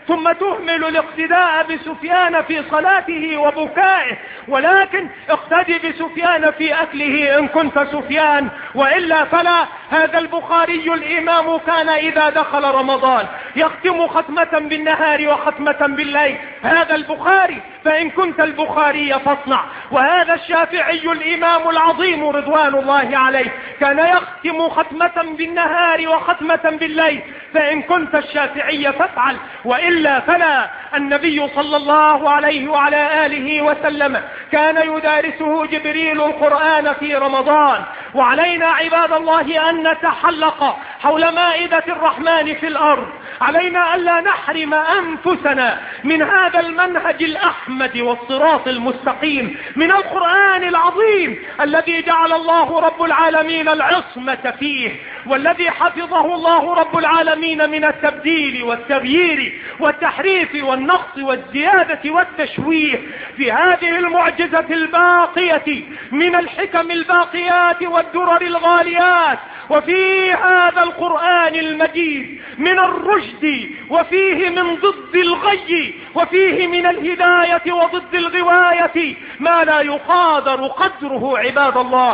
ثم تهمل الاقتداء بسفيان في صلاته وبكائه، ولكن اقتدي بسفيان في أكله إن كنت سفيان، وإلا فلا. هذا البخاري الإمام كان إذا دخل رمضان يختم ختمة بالنهار وختمة بالليل، هذا البخاري، فإن كنت البخاري فاصنع. وهذا الشافعي الإمام العظيم رضوان الله عليه كان يختم ختمة بالنهار وختمة بالليل، فإن كنت الشافعي فافعل، وإلا فلا. النبي صلى الله عليه وعلى آله وسلم كان يدارسه جبريل القرآن في رمضان. وعلينا عباد الله أن نتحلق حول مائدة الرحمن في الأرض، علينا ألا نحرم أنفسنا من هذا المنهج الأحمد والصراط المستقيم، من القرآن العظيم الذي جعل الله رب العالمين العصمة فيه، والذي حفظه الله رب العالمين من التبديل والتغيير والتحريف والنقص والزيادة والتشويه. في هذه المعجزة الباقية من الحكم الباقيات والدرر الغاليات، وفي هذا القرآن المجيد من الرشد، وفيه من ضد الغي، وفيه من الهداية وضد الغواية ما لا يقادر قدره عباد الله.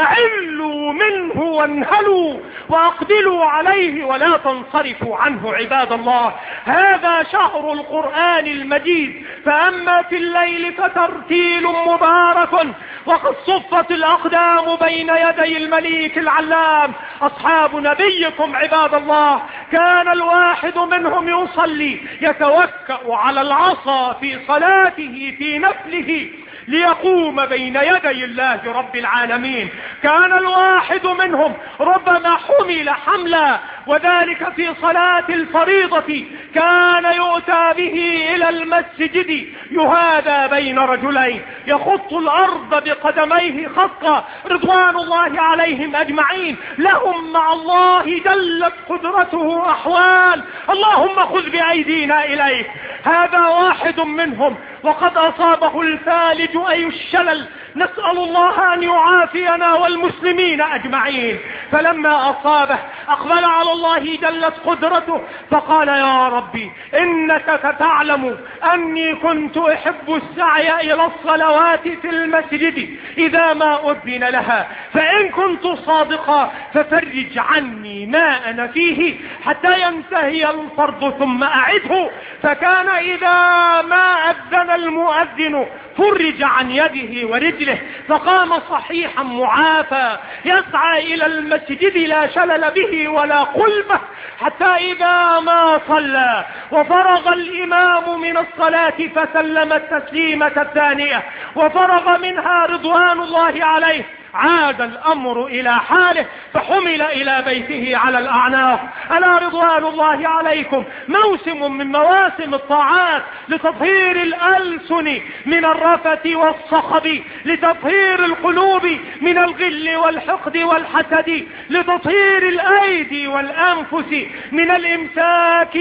فأعلوا منه وانهلوا وأقبلوا عليه ولا تنصرفوا عنه عباد الله. هذا شهر القرآن المجيد، فأما في الليل فترتيل مبارك، وقد صفت الأقدام بين يدي المليك العلام. أصحاب نبيكم عباد الله كان الواحد منهم يصلي يتوكأ على العصا في صلاته في نفله ليقوم بين يدي الله رب العالمين. كان الواحد منهم ربما حمل حملا، وذلك في صلاة الفريضة كان يؤتى به إلى المسجد يهادى بين رجلين، يخط الأرض بقدميه خطا رضوان الله عليهم أجمعين. لهم مع الله جلت قدرته أحوال، اللهم خذ بأيدينا إليك. هذا واحد منهم وقد أصابه الفالج أي الشلل، نسأل الله أن يعافينا والمسلمين أجمعين. فلما أصابه أقبل على الله جلت قدرته فقال يا ربي إنك تعلم أني كنت أحب السعي إلى الصلوات في المسجد إذا ما أذن لها، فإن كنت صادقا ففرج عني ما أنا فيه حتى ينتهي الفرض ثم أعده. فكان إذا ما أذن المؤذن فرج عن يده ورجله، فقام صحيحا معافى يسعى إلى المسجد لا شلل به ولا قلبه، حتى إذا ما صلى وفرغ الإمام من الصلاة فسلم التسليمة الثانية وفرغ منها رضوان الله عليه، عاد الأمر إلى حاله فحمل إلى بيته على الأعناق. ألا رضوان الله عليكم موسم من مواسم الطاعات لتطهير الألسن من الرفث والصخب، لتطهير القلوب من الغل والحقد والحسد، لتطهير الأيدي والأنفس من الإمساك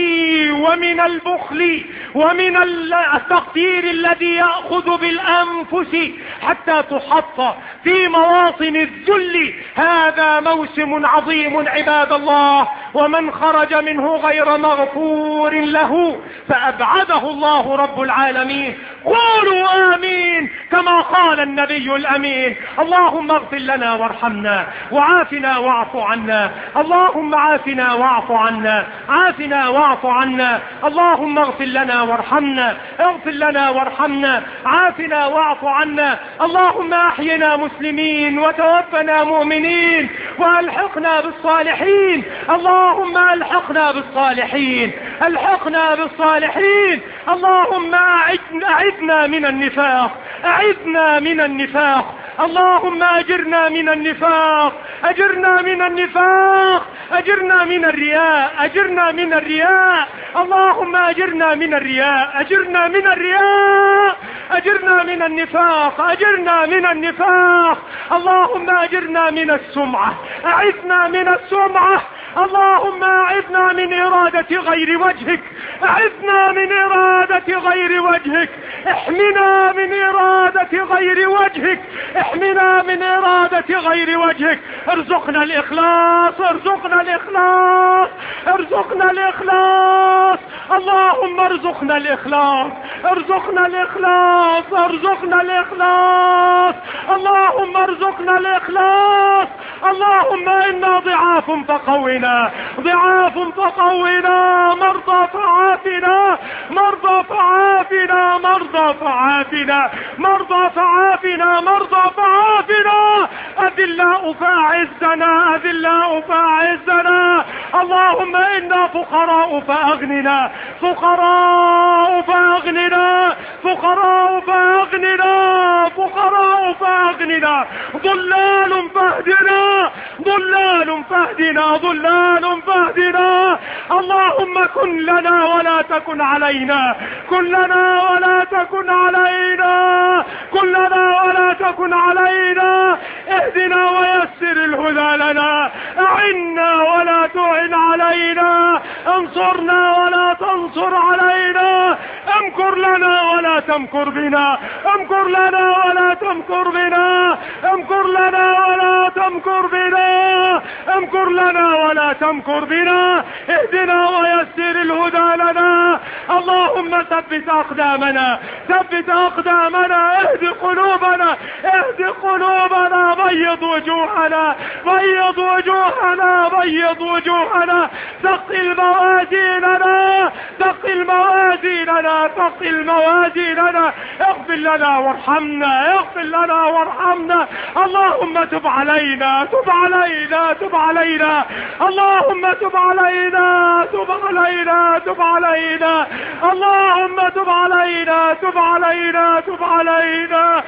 ومن البخل ومن التقدير الذي يأخذ بالأنفس حتى تحط في مواطن الذل. هذا موسم عظيم عباد الله، ومن خرج منه غير مغفور له فأبعده الله رب العالمين. قولوا آمين كما قال النبي الأمين. اللهم اغفر لنا وارحمنا وعافنا واعف عنا، اللهم عافنا واعف عنا، عافنا واعف عنا. اللهم اغفر لنا وارحمنا، اغفر لنا وارحمنا، عافنا واعف عنا. اللهم احينا مسلمين وتوفنا مؤمنين والحقنا بالصالحين. اللهم الحقنا بالصالحين، الحقنا بالصالحين. اللهم أعذنا من النفاق، أعذنا من النفاق. اللهم أجرنا من النفاق، أجرنا من النفاق، أجرنا من الرياء، أجرنا من الرياء. اللهم أجرنا من الرياء، أجرنا من الرياء، أجرنا من النفاق، أجرنا من النفاق. اللهم أجرنا من السمعة، أعذنا من السمعة. اللهم أعذنا من إرادة غير وجهك، أعذنا من إرادة غير وجهك، احمنا من إرادة غير وجهك، احمنا من إرادة غير وجهك. ارزقنا الإخلاص، ارزقنا الإخلاص، ارزقنا الإخلاص. اللهم ارزقنا الإخلاص، ارزقنا الإخلاص، ارزقنا الإخلاص، اللهم ارزقنا الإخلاص. اللهم إنا ضعاف فقونا، ضعاف فقونا، مرضى فعافنا، مرضى فعافنا، مرضى فعافنا، مرضى فعافنا، مرضى فعافنا، أذلاء فأعزنا، أذلاء فأعزنا. اللهم إنا فقراء فأغننا، فقراء فأغننا، فقراء فأغننا، فقراء فأغننا، ضلال فاهدنا، ضلال فاهدنا، ضلال فاهدنا. اللهم كن لنا ولا تكن علينا، كن لنا ولا تكن علينا، كن لنا ولا تكن علينا. اهدنا ويسر الهدى لنا، أعنا ولا تعن علينا، انصرنا ولا تنصر علينا، امكر لنا ولا تمكر بنا، امكر لنا ولا تمكر بنا، امكر لنا ولا تمكر بنا، امكر لنا ولا تمكر بنا. اهدنا ويسر الهدى لنا. اللهم ثبت أقدامنا، ثبت أقدامنا، اهد قلوبنا، اهد قلوبنا، بيض وجوهنا، بيض وجوهنا، بيض وجوهنا، ثقل موازيننا، ثقل موازيننا، ثقل موازيننا. اغفر لنا وارحمنا، اغفر لنا وارحمنا. اللهم تب علينا، تب علينا، تب علينا، اللهم تب علينا، تب علينا، تب علينا، اللهم تب علينا، تب علينا، تب علينا،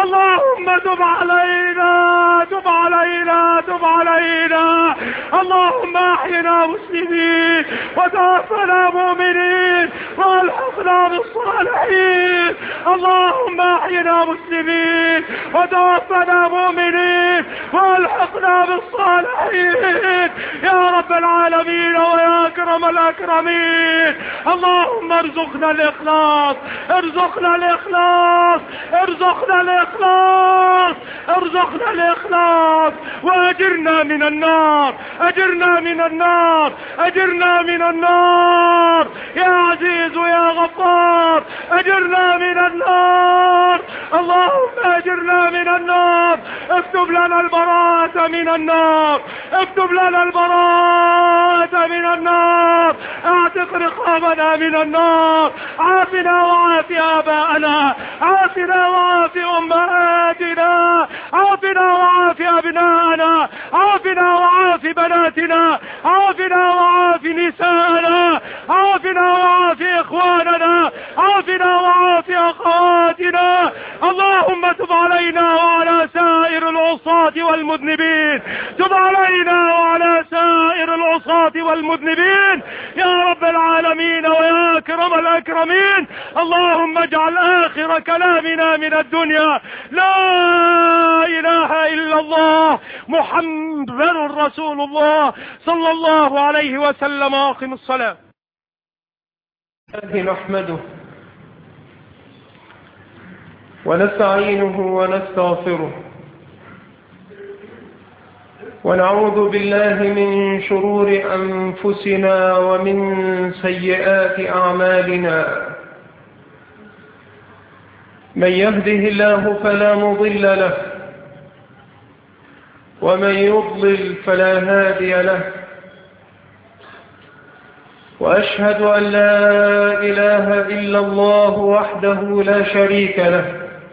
اللهم تب علينا، تب علينا، تب علينا. اللهم احينا مسلمين وتوفنا مؤمنين والحقنا بالصالحين. اللهم احينا مسلمين وتوفنا مؤمنين والحقنا بالصالحين يا رب العالمين ويا اكرم الاكرمين. اللهم ارزقنا الاخلاص، ارزقنا الاخلاص، ارزقنا الاخلاص، ارزقنا الاخلاص، واجرنا من النار، اجرنا من النار، اجرنا من النار يا عزيز يا غفار، اجرنا من النار. اللهم اجرنا من النار، اكتب لنا البراءة من النار، اكتب لنا البراءة من النار، اعتق رقابنا من النار، عافنا وعاف آباءنا، عافنا وعاف أمهاتنا، عافنا وعاف أبناءنا، عافنا وعاف بناتنا، عافنا وعاف نساءنا، عافنا وعاف إخواننا، عافنا وعاف أخواتنا. اللهم تب علينا وعلى سائر العصاة والمذنبين، تب علينا وعلى سائر العصاة والمذنبين يا رب العالمين ويا أكرم الأكرمين. اللهم اجعل آخر كلامنا من الدنيا لا إله إلا الله محمد رسول الله صلى الله عليه وسلم. واقم الصلاة. نحمده ونستعينه ونستغفره ونعوذ بالله من شرور أنفسنا ومن سيئات أعمالنا. من يهده الله فلا مضل له ومن يضلل فلا هادي له. وأشهد أن لا إله إلا الله وحده لا شريك له،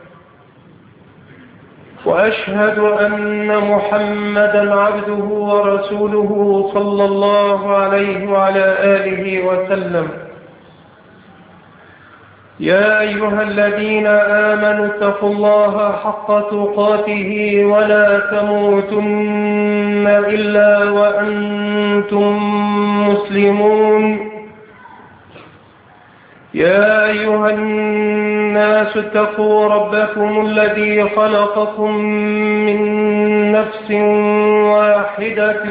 وأشهد أن محمدا عبده ورسوله صلى الله عليه وعلى آله وسلم. يا أيها الذين آمنوا اتقوا الله حق تقاته ولا تموتن إلا وأنتم مسلمون. يا أيها الناس اتقوا ربكم الذي خلقكم من نفس واحدة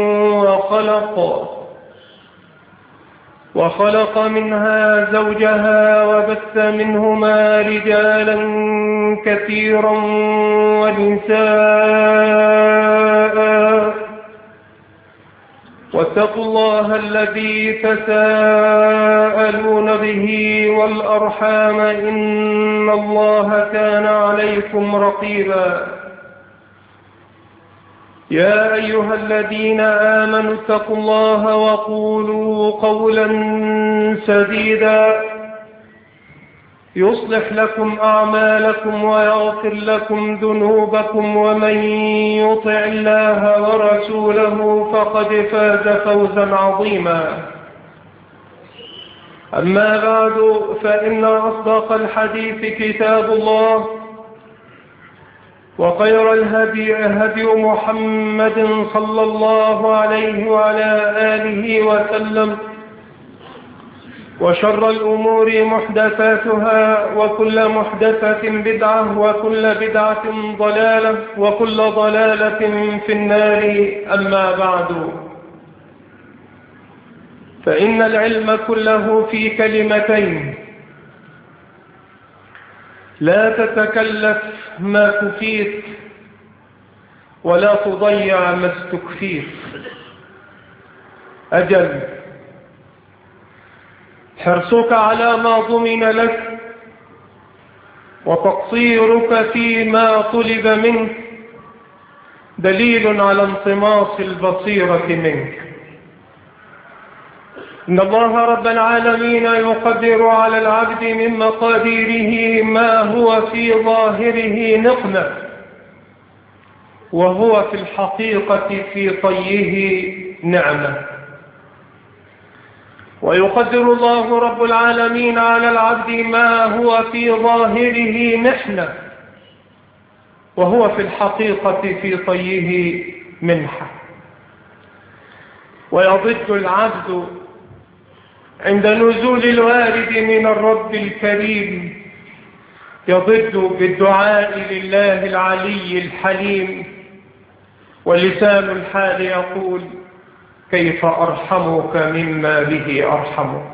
وخلق منها زوجها وبث منهما رجالا كثيرا ونساء واتقوا الله الذي تساءلون به والأرحام إن الله كان عليكم رقيبا. يا أيها الذين آمنوا اتقوا الله وقولوا قولا سديدا يصلح لكم أعمالكم ويغفر لكم ذنوبكم ومن يطع الله ورسوله فقد فاز فوزا عظيما. أما بعد فإن أصدق الحديث كتاب الله وخير الهدي هدي محمد صلى الله عليه وعلى آله وسلم وشر الأمور محدثاتها وكل محدثة بدعة وكل بدعة ضلالة وكل ضلالة في النار. أما بعد فإن العلم كله في كلمتين: لا تتكلف ما كفيت ولا تضيع ما استكفيت. أجل حرصك على ما ضمن لك وتقصيرك فيما طلب منك دليل على انطماس البصيرة منك. إن الله رب العالمين يقدر على العبد من مقاديره ما هو في ظاهره نقمة وهو في الحقيقة في طيه نعمة. ويقدر الله رب العالمين على العبد ما هو في ظاهره محنة وهو في الحقيقة في طيه منحة. ويضج العبد عند نزول الوارد من الرب الكريم، يضج بالدعاء لله العلي الحليم، ولسان الحال يقول: كيف أرحمك مما به أرحمك.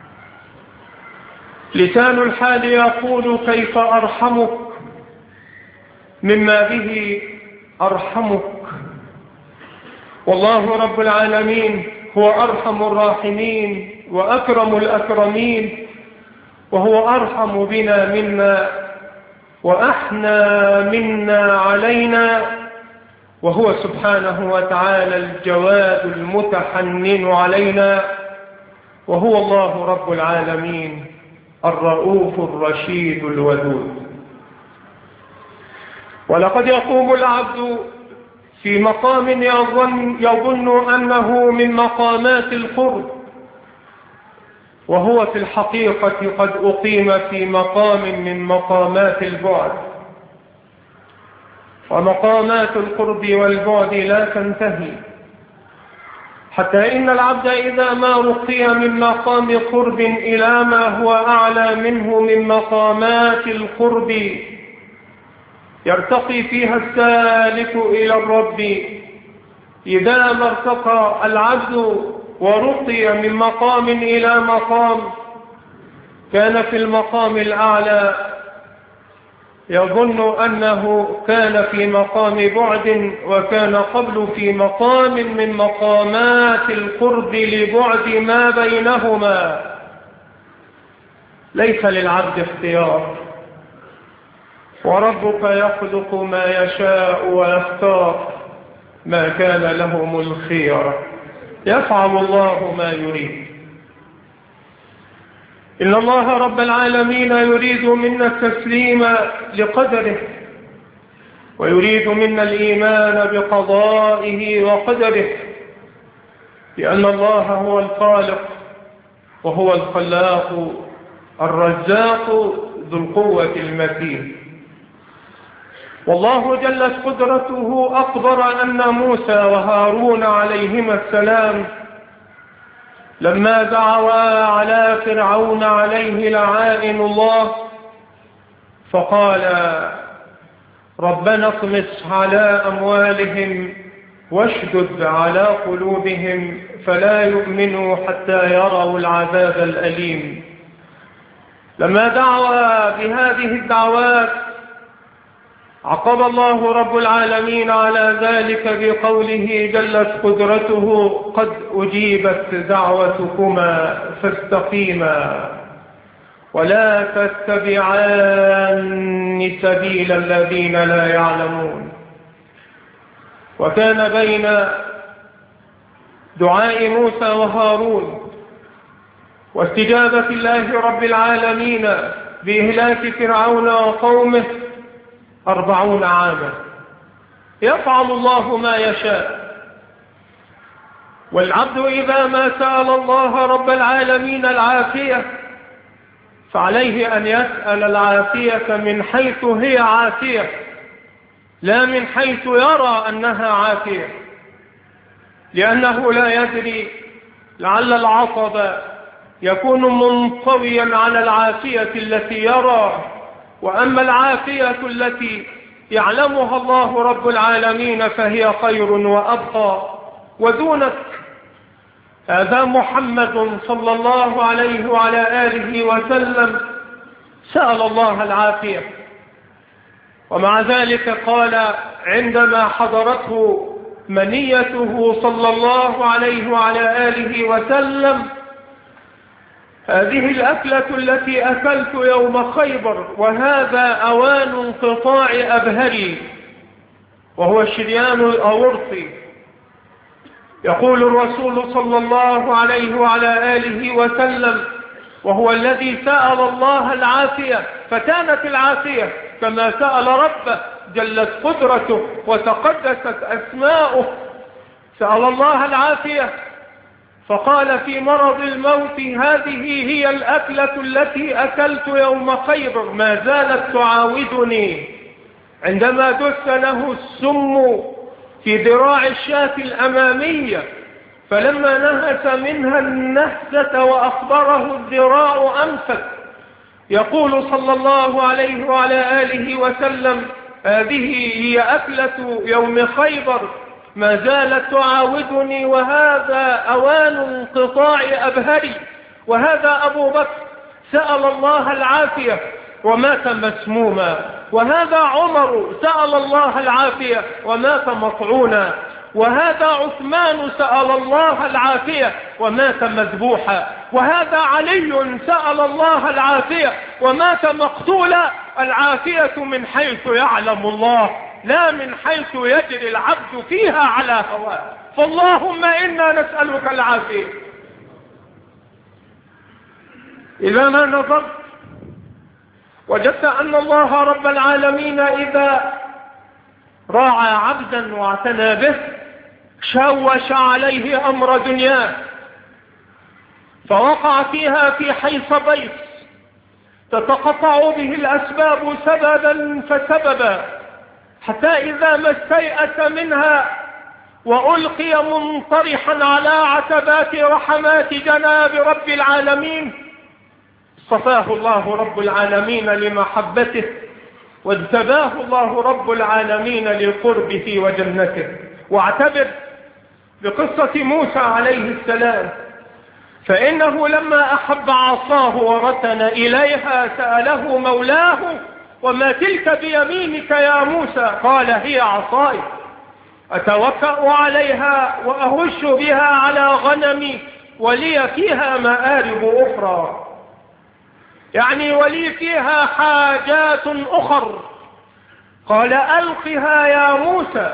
لسان الحال يقول: كيف أرحمك مما به أرحمك. والله رب العالمين هو أرحم الراحمين وأكرم الأكرمين، وهو أرحم بنا منا وأحنى منا علينا، وهو سبحانه وتعالى الجواد المتحنن علينا، وهو الله رب العالمين الرؤوف الرشيد الودود. ولقد يقوم العبد في مقام يظن أنه من مقامات القرب، وهو في الحقيقة قد أقيم في مقام من مقامات البعد. ومقامات القرب والبعد لا تنتهي، حتى إن العبد إذا ما رقي من مقام قرب إلى ما هو أعلى منه من مقامات القرب يرتقي فيها السالك إلى الرب. إذا ما ارتقى العبد ورقي من مقام إلى مقام كان في المقام الأعلى يظن أنه كان في مقام بعد، وكان قبل في مقام من مقامات القرب لبعد ما بينهما. ليس للعبد اختيار، وربك يخلق ما يشاء ويختار، ما كان لهم الخيار، يفعل الله ما يريد. إن الله رب العالمين يريد منا التسليم لقدره، ويريد منا الإيمان بقضائه وقدره، لأن الله هو الخالق وهو الخلاق الرزاق ذو القوة المتين. والله جلت قدرته أخبر أن موسى وهارون عليهما السلام لما دعوا على فرعون عليه لعائن الله فقال: ربنا اطمس على أموالهم واشدد على قلوبهم فلا يؤمنوا حتى يروا العذاب الأليم. لما دعوا بهذه الدعوات عقب الله رب العالمين على ذلك بقوله جلت قدرته قد أجيبت دعوتكما فاستقيما ولا تتبعان سبيل الذين لا يعلمون. وكان بين دعاء موسى وهارون واستجابة الله رب العالمين بإهلاك فرعون وقومه 40 عاما، يفعل الله ما يشاء. والعبد إذا ما سأل الله رب العالمين العافية فعليه أن يسأل العافية من حيث هي عافية، لا من حيث يرى أنها عافية، لأنه لا يدري لعل العصب يكون منطويا على العافية التي يرى، وأما العافية التي يعلمها الله رب العالمين فهي خير وأبقى ودونك. هذا محمد صلى الله عليه وعلى آله وسلم سأل الله العافية، ومع ذلك قال عندما حضرته منيته صلى الله عليه وعلى آله وسلم: هذه الأكلة التي أكلت يوم خيبر وهذا أوان انقطاع أبهري، وهو الشريان الأورطي. يقول الرسول صلى الله عليه وعلى آله وسلم: وهو الذي سأل الله العافية فكانت العافية كما سأل ربه جلت قدرته وتقدست أسماؤه. سأل الله العافية فقال في مرض الموت: هذه هي الأكلة التي أكلت يوم خيبر، ما زالت تعاودني. عندما دس له السم في ذراع الشاة الأمامية فلما نهس منها النهسة وأخبره الذراع أمسك. يقول صلى الله عليه وعلى آله وسلم: هذه هي أكلة يوم خيبر ما زالت تعاودني، وهذا أوان انقطاع أبهري. وهذا أبو بكر سأل الله العافية ومات مسموما، وهذا عمر سأل الله العافية ومات مطعونا، وهذا عثمان سأل الله العافية ومات مذبوحا، وهذا علي سأل الله العافية ومات مقتولا. العافية من حيث يعلم الله لا من حيث يجري العبد فيها على هواه. فاللهم إنا نسألك العافية. إذا ما نظرت وجدت أن الله رب العالمين إذا راعى عبدا واعتنى به شوش عليه أمر دنياه فوقع فيها في حيص بيت تتقطع به الأسباب سببا فسببا، حتى إذا ما استيأس منها وألقي منطرحا على عتبات رحمات جناب رب العالمين اصطفاه الله رب العالمين لمحبته، واجتباه الله رب العالمين لقربه وجنته. واعتبر بقصة موسى عليه السلام، فإنه لما أحب عصاه ورتن إليها سأله مولاه: وما تلك بيمينك يا موسى؟ قال: هي عصاي أتوكأ عليها وأهش بها على غنمي ولي فيها مآرب أخرى، يعني ولي فيها حاجات أخر. قال: ألقها يا موسى.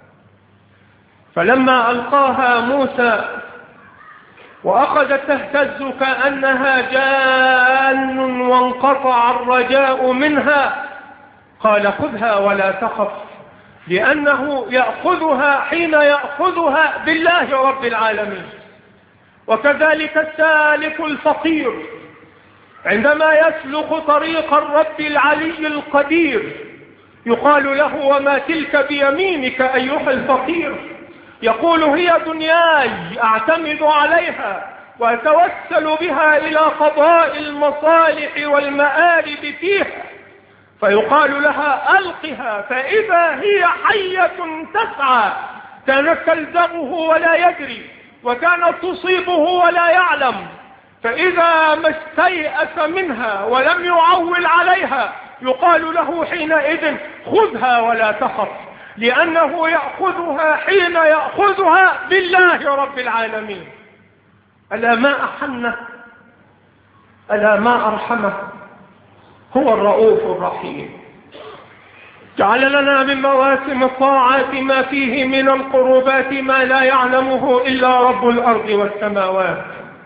فلما ألقاها موسى وأخذت تهتز كأنها جان وانقطع الرجاء منها، قال: خذها ولا تخف، لأنه يأخذها حين يأخذها بالله رب العالمين. وكذلك السالك الفقير عندما يسلك طريق الرب العلي القدير يقال له: وما تلك بيمينك أيها الفقير؟ يقول: هي دنياي أعتمد عليها وأتوسل بها إلى قضاء المصالح والمآرب فيها. فيقال لها: ألقها، فإذا هي حية تسعى، كانت تلزمه ولا يدري، وكانت تصيبه ولا يعلم. فإذا ما استيأس منها ولم يعول عليها يقال له حينئذ خذها ولا تخف، لأنه يأخذها حين يأخذها بالله رب العالمين. ألا ما أحنه، ألا ما أرحمه، هو الرؤوف الرحيم. جعل لنا من مواسم الطاعات ما فيه من القربات ما لا يعلمه إلا رب الأرض والسماوات.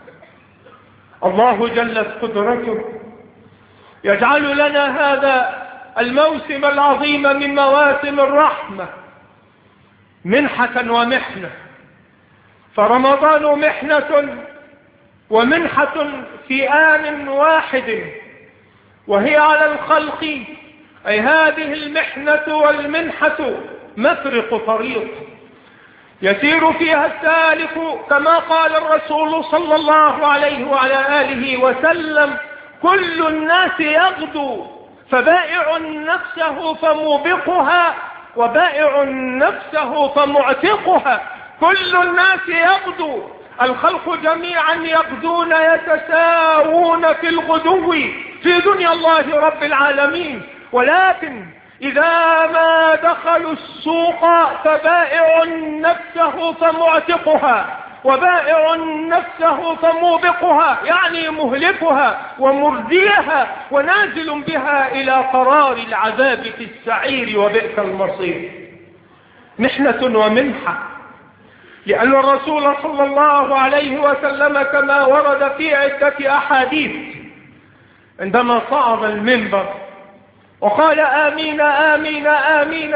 الله جلت قدرته يجعل لنا هذا الموسم العظيم من مواسم الرحمة منحة ومحنة، فرمضان محنة ومنحة في آن واحد، وهي على الخلق، أي هذه المحنة والمنحة مفرق طريق يسير فيها السالك، كما قال الرسول صلى الله عليه وعلى آله وسلم: كل الناس يغدو فبائع نفسه فموبقها وبائع نفسه فمعتقها. كل الناس يغدو، الخلق جميعا يغدون يتساوون في الغدو في دنيا الله رب العالمين، ولكن إذا ما دخلوا السوق فبائع نفسه فمعتقها وبائع نفسه فموبقها، يعني مهلكها ومرديها ونازل بها إلى قرار العذاب في السعير وبئس المصير. محنة ومنحة، لأن الرسول صلى الله عليه وسلم كما ورد في عدة أحاديث عندما صعد المنبر وقال: آمين آمين آمين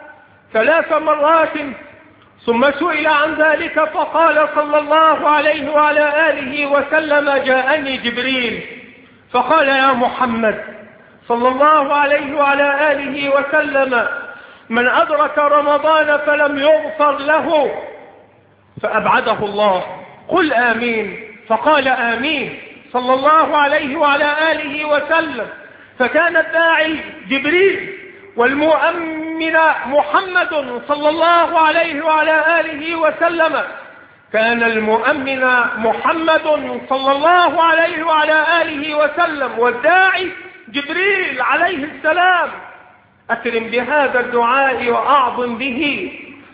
3 مرات، ثم سئل عن ذلك فقال صلى الله عليه وعلى آله وسلم: جاءني جبريل فقال: يا محمد صلى الله عليه وعلى آله وسلم، من أدرك رمضان فلم يغفر له فأبعده الله، قل آمين. فقال: آمين صلى الله عليه وعلى آله وسلم. فكان الداعي جبريل والمؤمن محمد صلى الله عليه وعلى آله وسلم. كان المؤمن محمد صلى الله عليه وعلى آله وسلم، والداعي جبريل عليه السلام. أكرم بهذا الدعاء وأعظم به،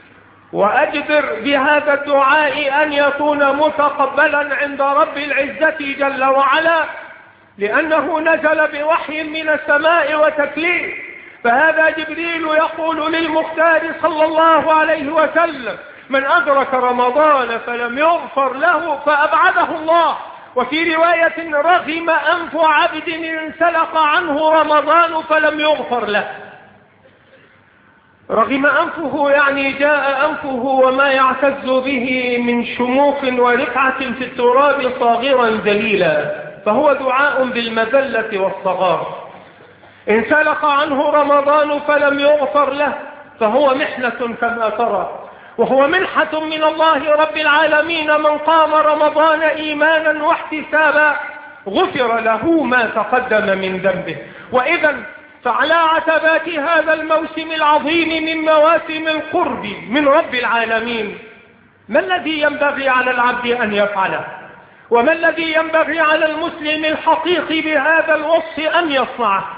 وأجدر بهذا الدعاء أن يكون متقبلا عند رب العزة جل وعلا، لأنه نزل بوحي من السماء وتكليف. فهذا جبريل يقول للمختار صلى الله عليه وسلم: من أدرك رمضان فلم يغفر له فأبعده الله. وفي رواية: رغم أنف عبد انسلق عنه رمضان فلم يغفر له. رغم أنفه يعني جاء أنفه وما يعتز به من شموخ ورقعة في التراب صاغرا ذليلا، فهو دعاء بالمذلة والصغار. انسلق عنه رمضان فلم يغفر له، فهو محنة كما ترى، وهو منحة من الله رب العالمين. من قام رمضان إيمانا واحتسابا غفر له ما تقدم من ذنبه. وإذا فعلى عتبات هذا الموسم العظيم من مواسم القرب من رب العالمين، ما الذي ينبغي على العبد أن يفعله؟ وما الذي ينبغي على المسلم الحقيقي بهذا الوصف أن يصنعه؟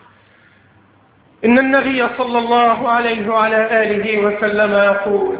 إن النبي صلى الله عليه وعلى آله وسلم يقول: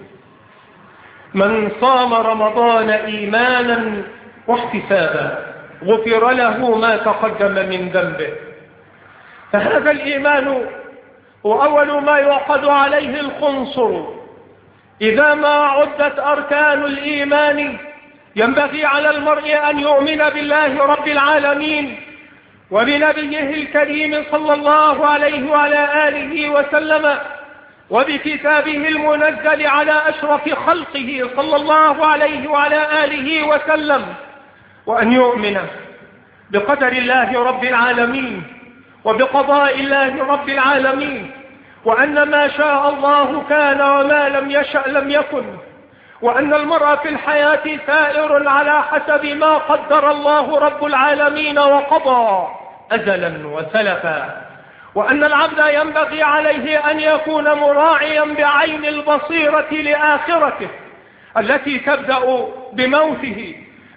من صام رمضان إيمانا واحتسابا غفر له ما تقدم من ذنبه. فهذا الإيمان هو أول ما يعقد عليه الخنصر. إذا ما عدت أركان الإيمان ينبغي على المرء أن يؤمن بالله رب العالمين وبنبيه الكريم صلى الله عليه وعلى آله وسلم وبكتابه المنزل على أشرف خلقه صلى الله عليه وعلى آله وسلم، وأن يؤمن بقدر الله رب العالمين وبقضاء الله رب العالمين، وأن ما شاء الله كان وما لم يشأ لم يكن، وأن المرء في الحياة سائر على حسب ما قدر الله رب العالمين وقضى أزلا وسلفا، وأن العبد ينبغي عليه أن يكون مراعيا بعين البصيرة لآخرته التي تبدأ بموته،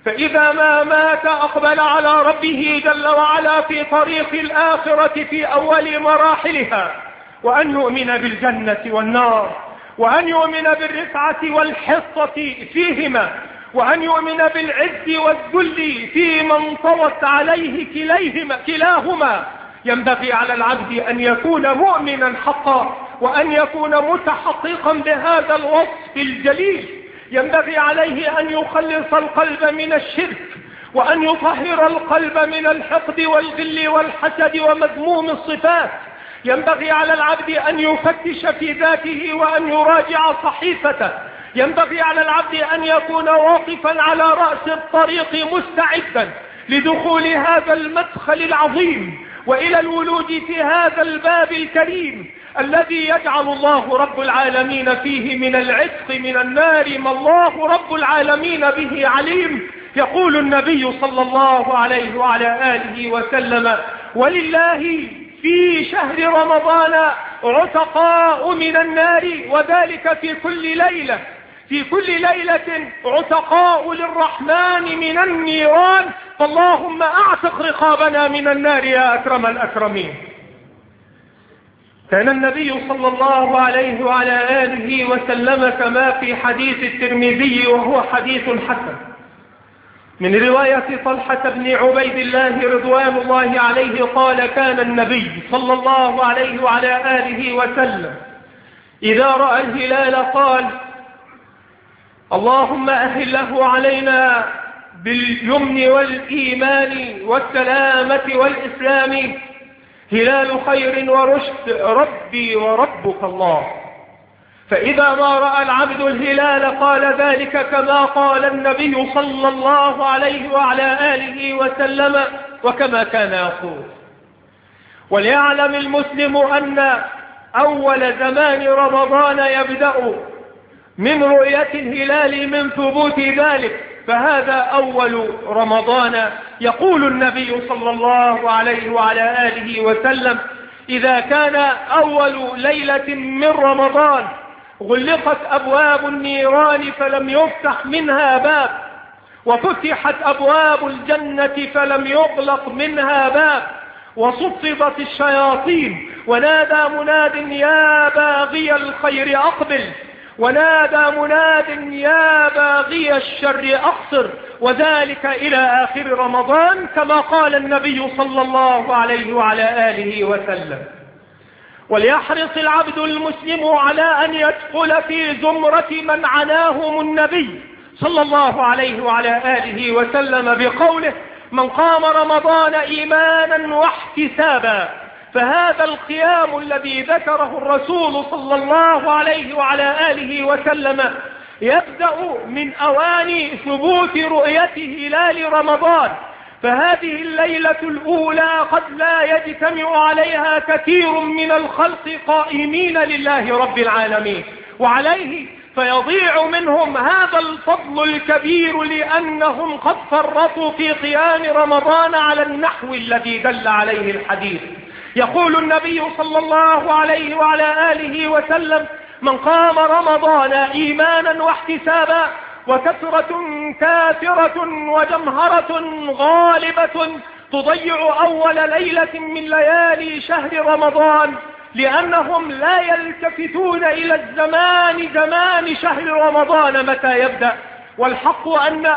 فإذا ما مات أقبل على ربه جل وعلا في طريق الآخرة في أول مراحلها، وأن يؤمن بالجنة والنار، وأن يؤمن بالرفعة والحصة فيهما، وأن يؤمن بالعز والذل فيما انطوت عليه كلاهما. ينبغي على العبد أن يكون مؤمنا حقا، وأن يكون متحققا بهذا الوصف الجليل. ينبغي عليه أن يخلص القلب من الشرك، وأن يطهر القلب من الحقد والغل والحسد ومذموم الصفات. ينبغي على العبد أن يفتش في ذاته وأن يراجع صحيفته. ينبغي على العبد أن يكون واقفا على رأس الطريق مستعدا لدخول هذا المدخل العظيم وإلى الولوج في هذا الباب الكريم الذي يجعل الله رب العالمين فيه من العتق من النار ما الله رب العالمين به عليم. يقول النبي صلى الله عليه وعلى آله وسلم: ولله في شهر رمضان عتقاء من النار، وذلك في كل ليلة، في كل ليلة عتقاء للرحمن من النيران، فاللهم أعتق رقابنا من النار يا أكرم الأكرمين. كان النبي صلى الله عليه وعلى آله وسلم كما في حديث الترمذي، وهو حديث حسن، من رواية طلحة بن عبيد الله رضوان الله عليه قال: كان النبي صلى الله عليه وعلى آله وسلم إذا رأى الهلال قال: اللهم أهله علينا باليمن والإيمان والسلامة والإسلام، هلال خير ورشد، ربي وربك الله. فإذا ما رأى العبد الهلال قال ذلك كما قال النبي صلى الله عليه وعلى آله وسلم وكما كان يقول. وليعلم المسلم أن أول زمان رمضان يبدأ من رؤية الهلال من ثبوت ذلك، فهذا أول رمضان. يقول النبي صلى الله عليه وعلى آله وسلم: إذا كان أول ليلة من رمضان غلقت أبواب النيران فلم يفتح منها باب، وفتحت أبواب الجنة فلم يغلق منها باب، وصفدت الشياطين، ونادى مناد: يا باغي الخير أقبل، ونادى مناد: يا باغي الشر أقصر، وذلك إلى آخر رمضان كما قال النبي صلى الله عليه وعلى آله وسلم. وليحرص العبد المسلم على أن يدخل في زمرة من عناهم النبي صلى الله عليه وعلى آله وسلم بقوله: من قام رمضان إيمانا واحتسابا. فهذا القيام الذي ذكره الرسول صلى الله عليه وعلى آله وسلم يبدأ من أوان ثبوت رؤية هلال رمضان، فهذه الليلة الأولى قد لا يجتمع عليها كثير من الخلق قائمين لله رب العالمين، وعليه فيضيع منهم هذا الفضل الكبير لأنهم قد فرطوا في قيام رمضان على النحو الذي دل عليه الحديث. يقول النبي صلى الله عليه وعلى آله وسلم: من قام رمضان إيمانا واحتسابا وكثرة كاثرة وجمهرة غالبة تضيع أول ليلة من ليالي شهر رمضان، لأنهم لا يلتفتون إلى الزمان زمان شهر رمضان متى يبدأ. والحق أن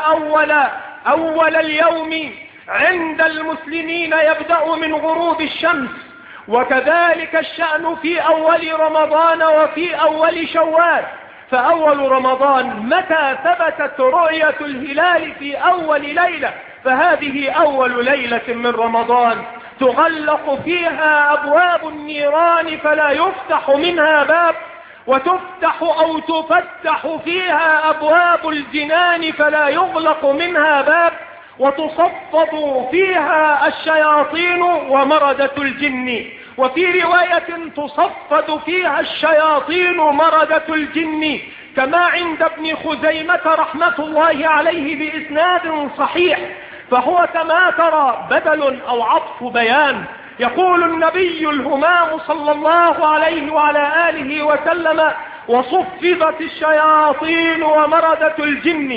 أول اليوم عند المسلمين يبدأ من غروب الشمس، وكذلك الشأن في أول رمضان وفي أول شوال. فأول رمضان متى ثبتت رؤية الهلال في أول ليلة، فهذه أول ليلة من رمضان تغلق فيها أبواب النيران فلا يفتح منها باب، وتفتح أو تفتح فيها أبواب الجنان فلا يغلق منها باب، وتصفد فيها الشياطين ومردة الجن. وفي رواية تصفد فيها الشياطين مردة الجن، كما عند ابن خزيمة رحمة الله عليه بإسناد صحيح، فهو كما ترى بدل أو عطف بيان. يقول النبي الهمام صلى الله عليه وعلى آله وسلم: وصفدت الشياطين ومردة الجن،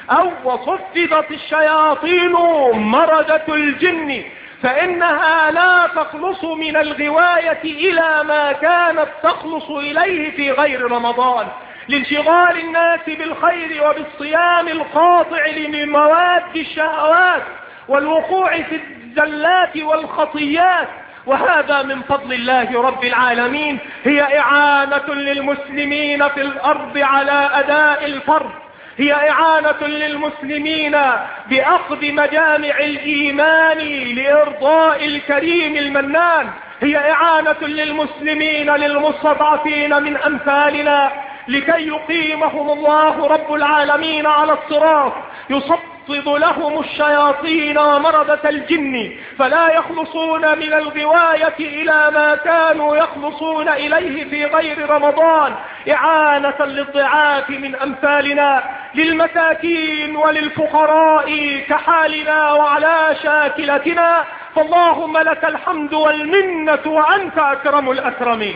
أو وصفدت الشياطين مردة الجن، فإنها لا تخلص من الغواية إلى ما كانت تخلص إليه في غير رمضان، لانشغال الناس بالخير وبالصيام القاطع لمواد الشهوات والوقوع في الزلات والخطيات. وهذا من فضل الله رب العالمين، هي إعانة للمسلمين في الأرض على أداء الفرض، هي إعانة للمسلمين بأخذ مجامع الإيمان لإرضاء الكريم المنان، هي إعانة للمسلمين للمستضعفين من أمثالنا لكي يقيمهم الله رب العالمين على الصراط، يصفد لهم الشياطين ومردة الجن فلا يخلصون من الغواية إلى ما كانوا يخلصون إليه في غير رمضان، إعانة للضعاف من أمثالنا، للمساكين وللفقراء كحالنا وعلى شاكلتنا. فاللهم لك الحمد والمنة وأنت أكرم الأكرمين.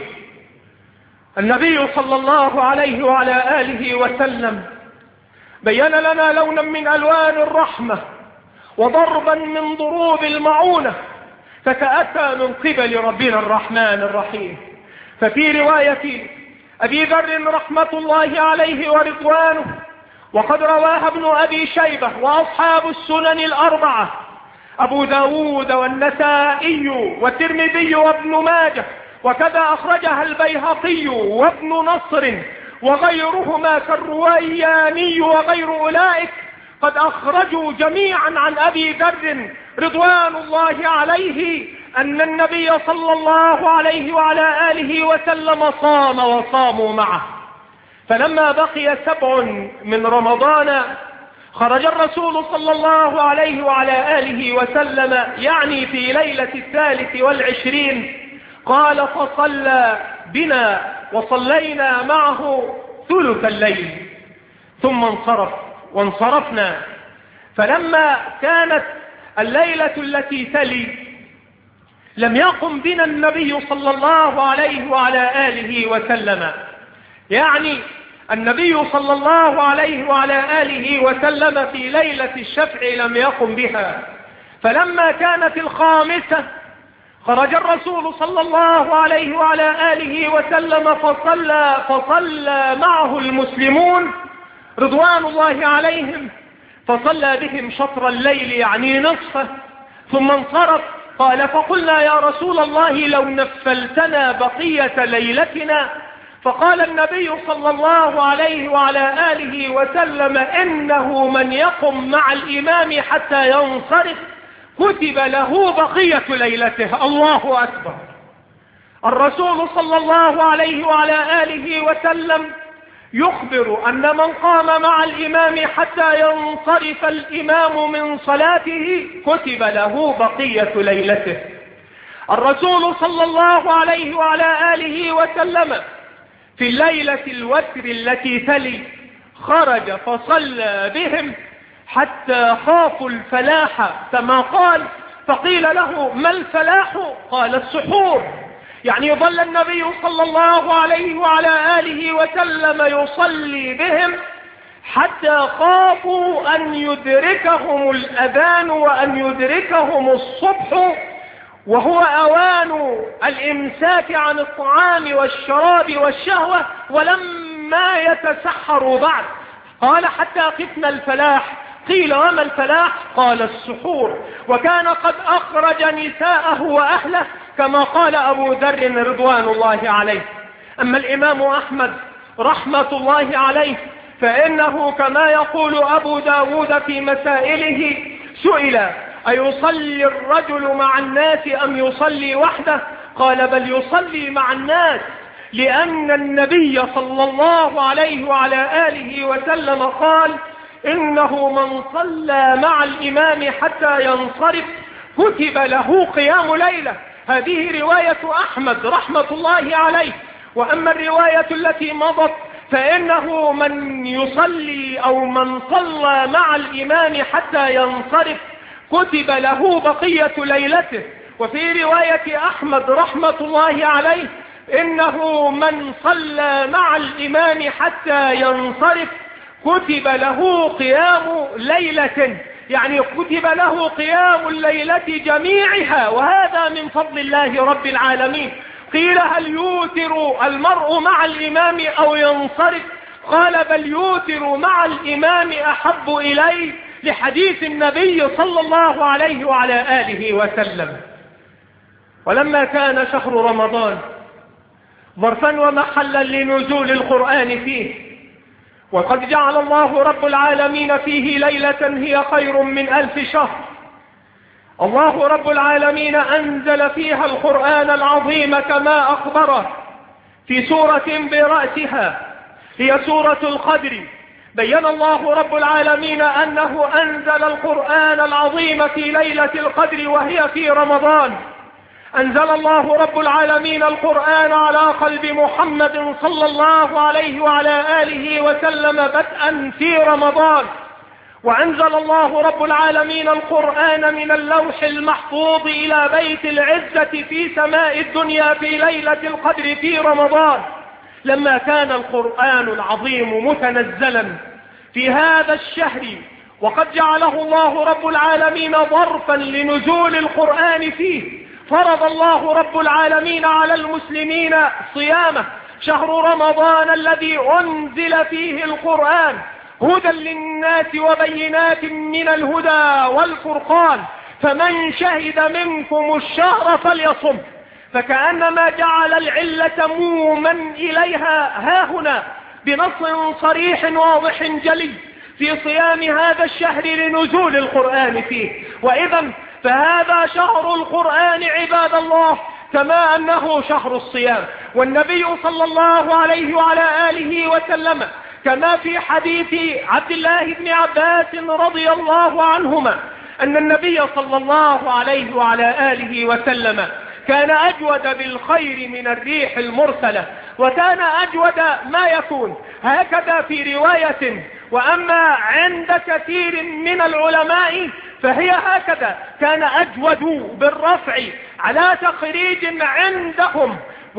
النبي صلى الله عليه وعلى آله وسلم بين لنا لونا من ألوان الرحمة وضربا من ضروب المعونة فتأتى من قبل ربنا الرحمن الرحيم. ففي رواية أبي ذر رحمة الله عليه ورضوانه، وقد رواها ابن أبي شيبة وأصحاب السنن الأربعة، أبو داود والنسائي والترمذي وابن ماجه، وكذا أخرجها البيهقي وابن نصر وغيرهما كالروياني وغير أولئك، قد أخرجوا جميعا عن أبي ذر رضوان الله عليه أن النبي صلى الله عليه وعلى آله وسلم صام وصاموا معه. فلما بقي 7 من رمضان خرج الرسول صلى الله عليه وعلى آله وسلم، يعني في ليلة 23، قال فصلى بنا وصلينا معه ثلث الليل ثم انصرف وانصرفنا. فلما كانت الليلة التي تلي لم يقم بنا النبي صلى الله عليه وعلى آله وسلم، يعني النبي صلى الله عليه وعلى آله وسلم في ليلة الشفع لم يقم بها. فلما كانت 5 خرج الرسول صلى الله عليه وعلى آله وسلم فصلى معه المسلمون رضوان الله عليهم، فصلى بهم شطر الليل يعني نصفه ثم انصرف. قال فقلنا يا رسول الله لو نفلتنا بقية ليلتنا، فقال النبي صلى الله عليه وعلى آله وسلم إنه من يقم مع الإمام حتى ينصرف كتب له بقية ليلته. الله أكبر. الرسول صلى الله عليه وعلى آله وسلم يخبر أن من قام مع الإمام حتى ينصرف الإمام من صلاته كتب له بقية ليلته. الرسول صلى الله عليه وعلى آله وسلم في الليلة الوتر التي تلي خرج فصلى بهم حتى خافوا الفلاح كما قال، فقيل له ما الفلاح؟ قال السحور. يعني ظل النبي صلى الله عليه وعلى آله وسلم يصلي بهم حتى خافوا أن يدركهم الأذان وأن يدركهم الصبح، وهو أوان الإمساك عن الطعام والشراب والشهوة ولما يتسحروا بعد. قال حتى خفنا الفلاح. قيل وما الفلاح؟ قال السحور. وكان قد أخرج نساءه وأهله كما قال أبو ذر رضوان الله عليه. أما الإمام أحمد رحمة الله عليه فإنه كما يقول أبو داود في مسائله سئل أيصلي الرجل مع الناس أم يصلي وحده؟ قال بل يصلي مع الناس، لأن النبي صلى الله عليه وعلى آله وسلم قال إنه من صلى مع الإمام حتى ينصرف كتب له قيام ليلة. هذه رواية أحمد رحمة الله عليه. وأما الرواية التي مضت فإنه من يصلي أو من صلى مع الإمام حتى ينصرف كتب له بقية ليلته. وفي رواية أحمد رحمة الله عليه إنه من صلى مع الإمام حتى ينصرف كتب له قيام ليلة، يعني كتب له قيام الليلة جميعها، وهذا من فضل الله رب العالمين. قيل هل يوتر المرء مع الإمام أو ينصرف؟ قال بل يوتر مع الإمام أحب إليه، لحديث النبي صلى الله عليه وعلى آله وسلم. ولما كان شهر رمضان ظرفا ومحلا لنزول القرآن فيه، وقد جعل الله رب العالمين فيه ليلة هي خير من 1000 شهر، الله رب العالمين أنزل فيها القرآن العظيم كما أخبره في سورة برأسها هي سورة القدر. بين الله رب العالمين أنه أنزل القرآن العظيم في ليلة القدر وهي في رمضان. أنزل الله رب العالمين القرآن على قلب محمد صلى الله عليه وعلى آله وسلم بدءا في رمضان، وأنزل الله رب العالمين القرآن من اللوح المحفوظ إلى بيت العزة في سماء الدنيا في ليلة القدر في رمضان. لما كان القرآن العظيم متنزلا في هذا الشهر، وقد جعله الله رب العالمين ظرفا لنزول القرآن فيه، فرض الله رب العالمين على المسلمين صيامه، شهر رمضان الذي أنزل فيه القرآن هدى للناس وبينات من الهدى والفرقان، فمن شهد منكم الشهر فليصم. فكأنما جعل العلة موما إليها هاهنا بنص صريح واضح جلي في صيام هذا الشهر لنزول القرآن فيه. وإذا فهذا شهر القرآن عباد الله، كما أنه شهر الصيام. والنبي صلى الله عليه وعلى آله وسلم كما في حديث عبد الله بن عباس رضي الله عنهما أن النبي صلى الله عليه وعلى آله وسلم كان أجود بالخير من الريح المرسلة، وكان أجود ما يكون، هكذا في رواية. وأما عند كثير من العلماء فهي هكذا، كان أجود بالرفع على تخريج عندهم.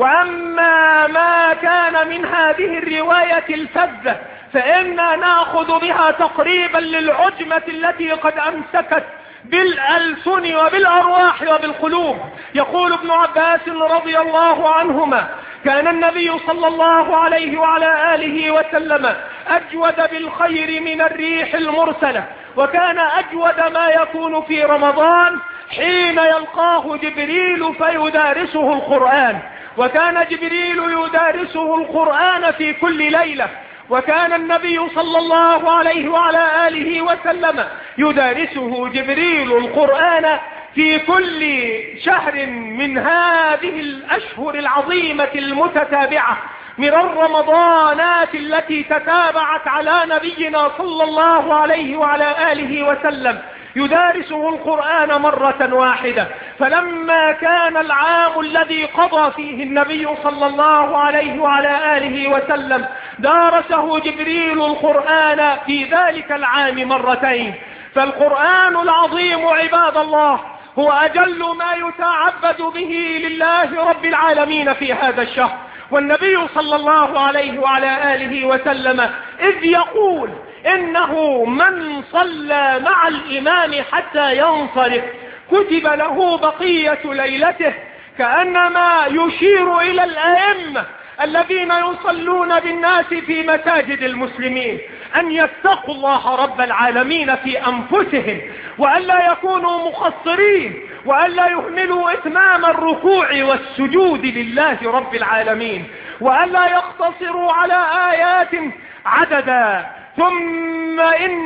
وأما ما كان من هذه الرواية الفذة فإنا نأخذ بها تقريبا للعجمة التي قد أمسكت بالألسن وبالأرواح وبالقلوب. يقول ابن عباس رضي الله عنهما كان النبي صلى الله عليه وعلى آله وسلم أجود بالخير من الريح المرسلة، وكان أجود ما يكون في رمضان حين يلقاه جبريل فيدارسه القرآن، وكان جبريل يدارسه القرآن في كل ليلة، وكان النبي صلى الله عليه وعلى آله وسلم يدارسه جبريل القرآن في كل شهر من هذه الأشهر العظيمة المتتابعة من الرمضانات التي تتابعت على نبينا صلى الله عليه وعلى آله وسلم، يدارسه القرآن مرة واحدة. فلما كان العام الذي قضى فيه النبي صلى الله عليه وعلى آله وسلم دارسه جبريل القرآن في ذلك العام مرتين. فالقرآن العظيم عباد الله هو أجل ما يتعبد به لله رب العالمين في هذا الشهر. والنبي صلى الله عليه وعلى آله وسلم إذ يقول إنه من صلى مع الإمام حتى ينصرف كتب له بقية ليلته، كأنما يشير إلى الأئمة الذين يصلون بالناس في مساجد المسلمين أن يتقوا الله رب العالمين في أنفسهم، وألا يكونوا مقصرين، وألا يهملوا إتمام الركوع والسجود لله رب العالمين، وألا يقتصروا على آيات عددا، ثم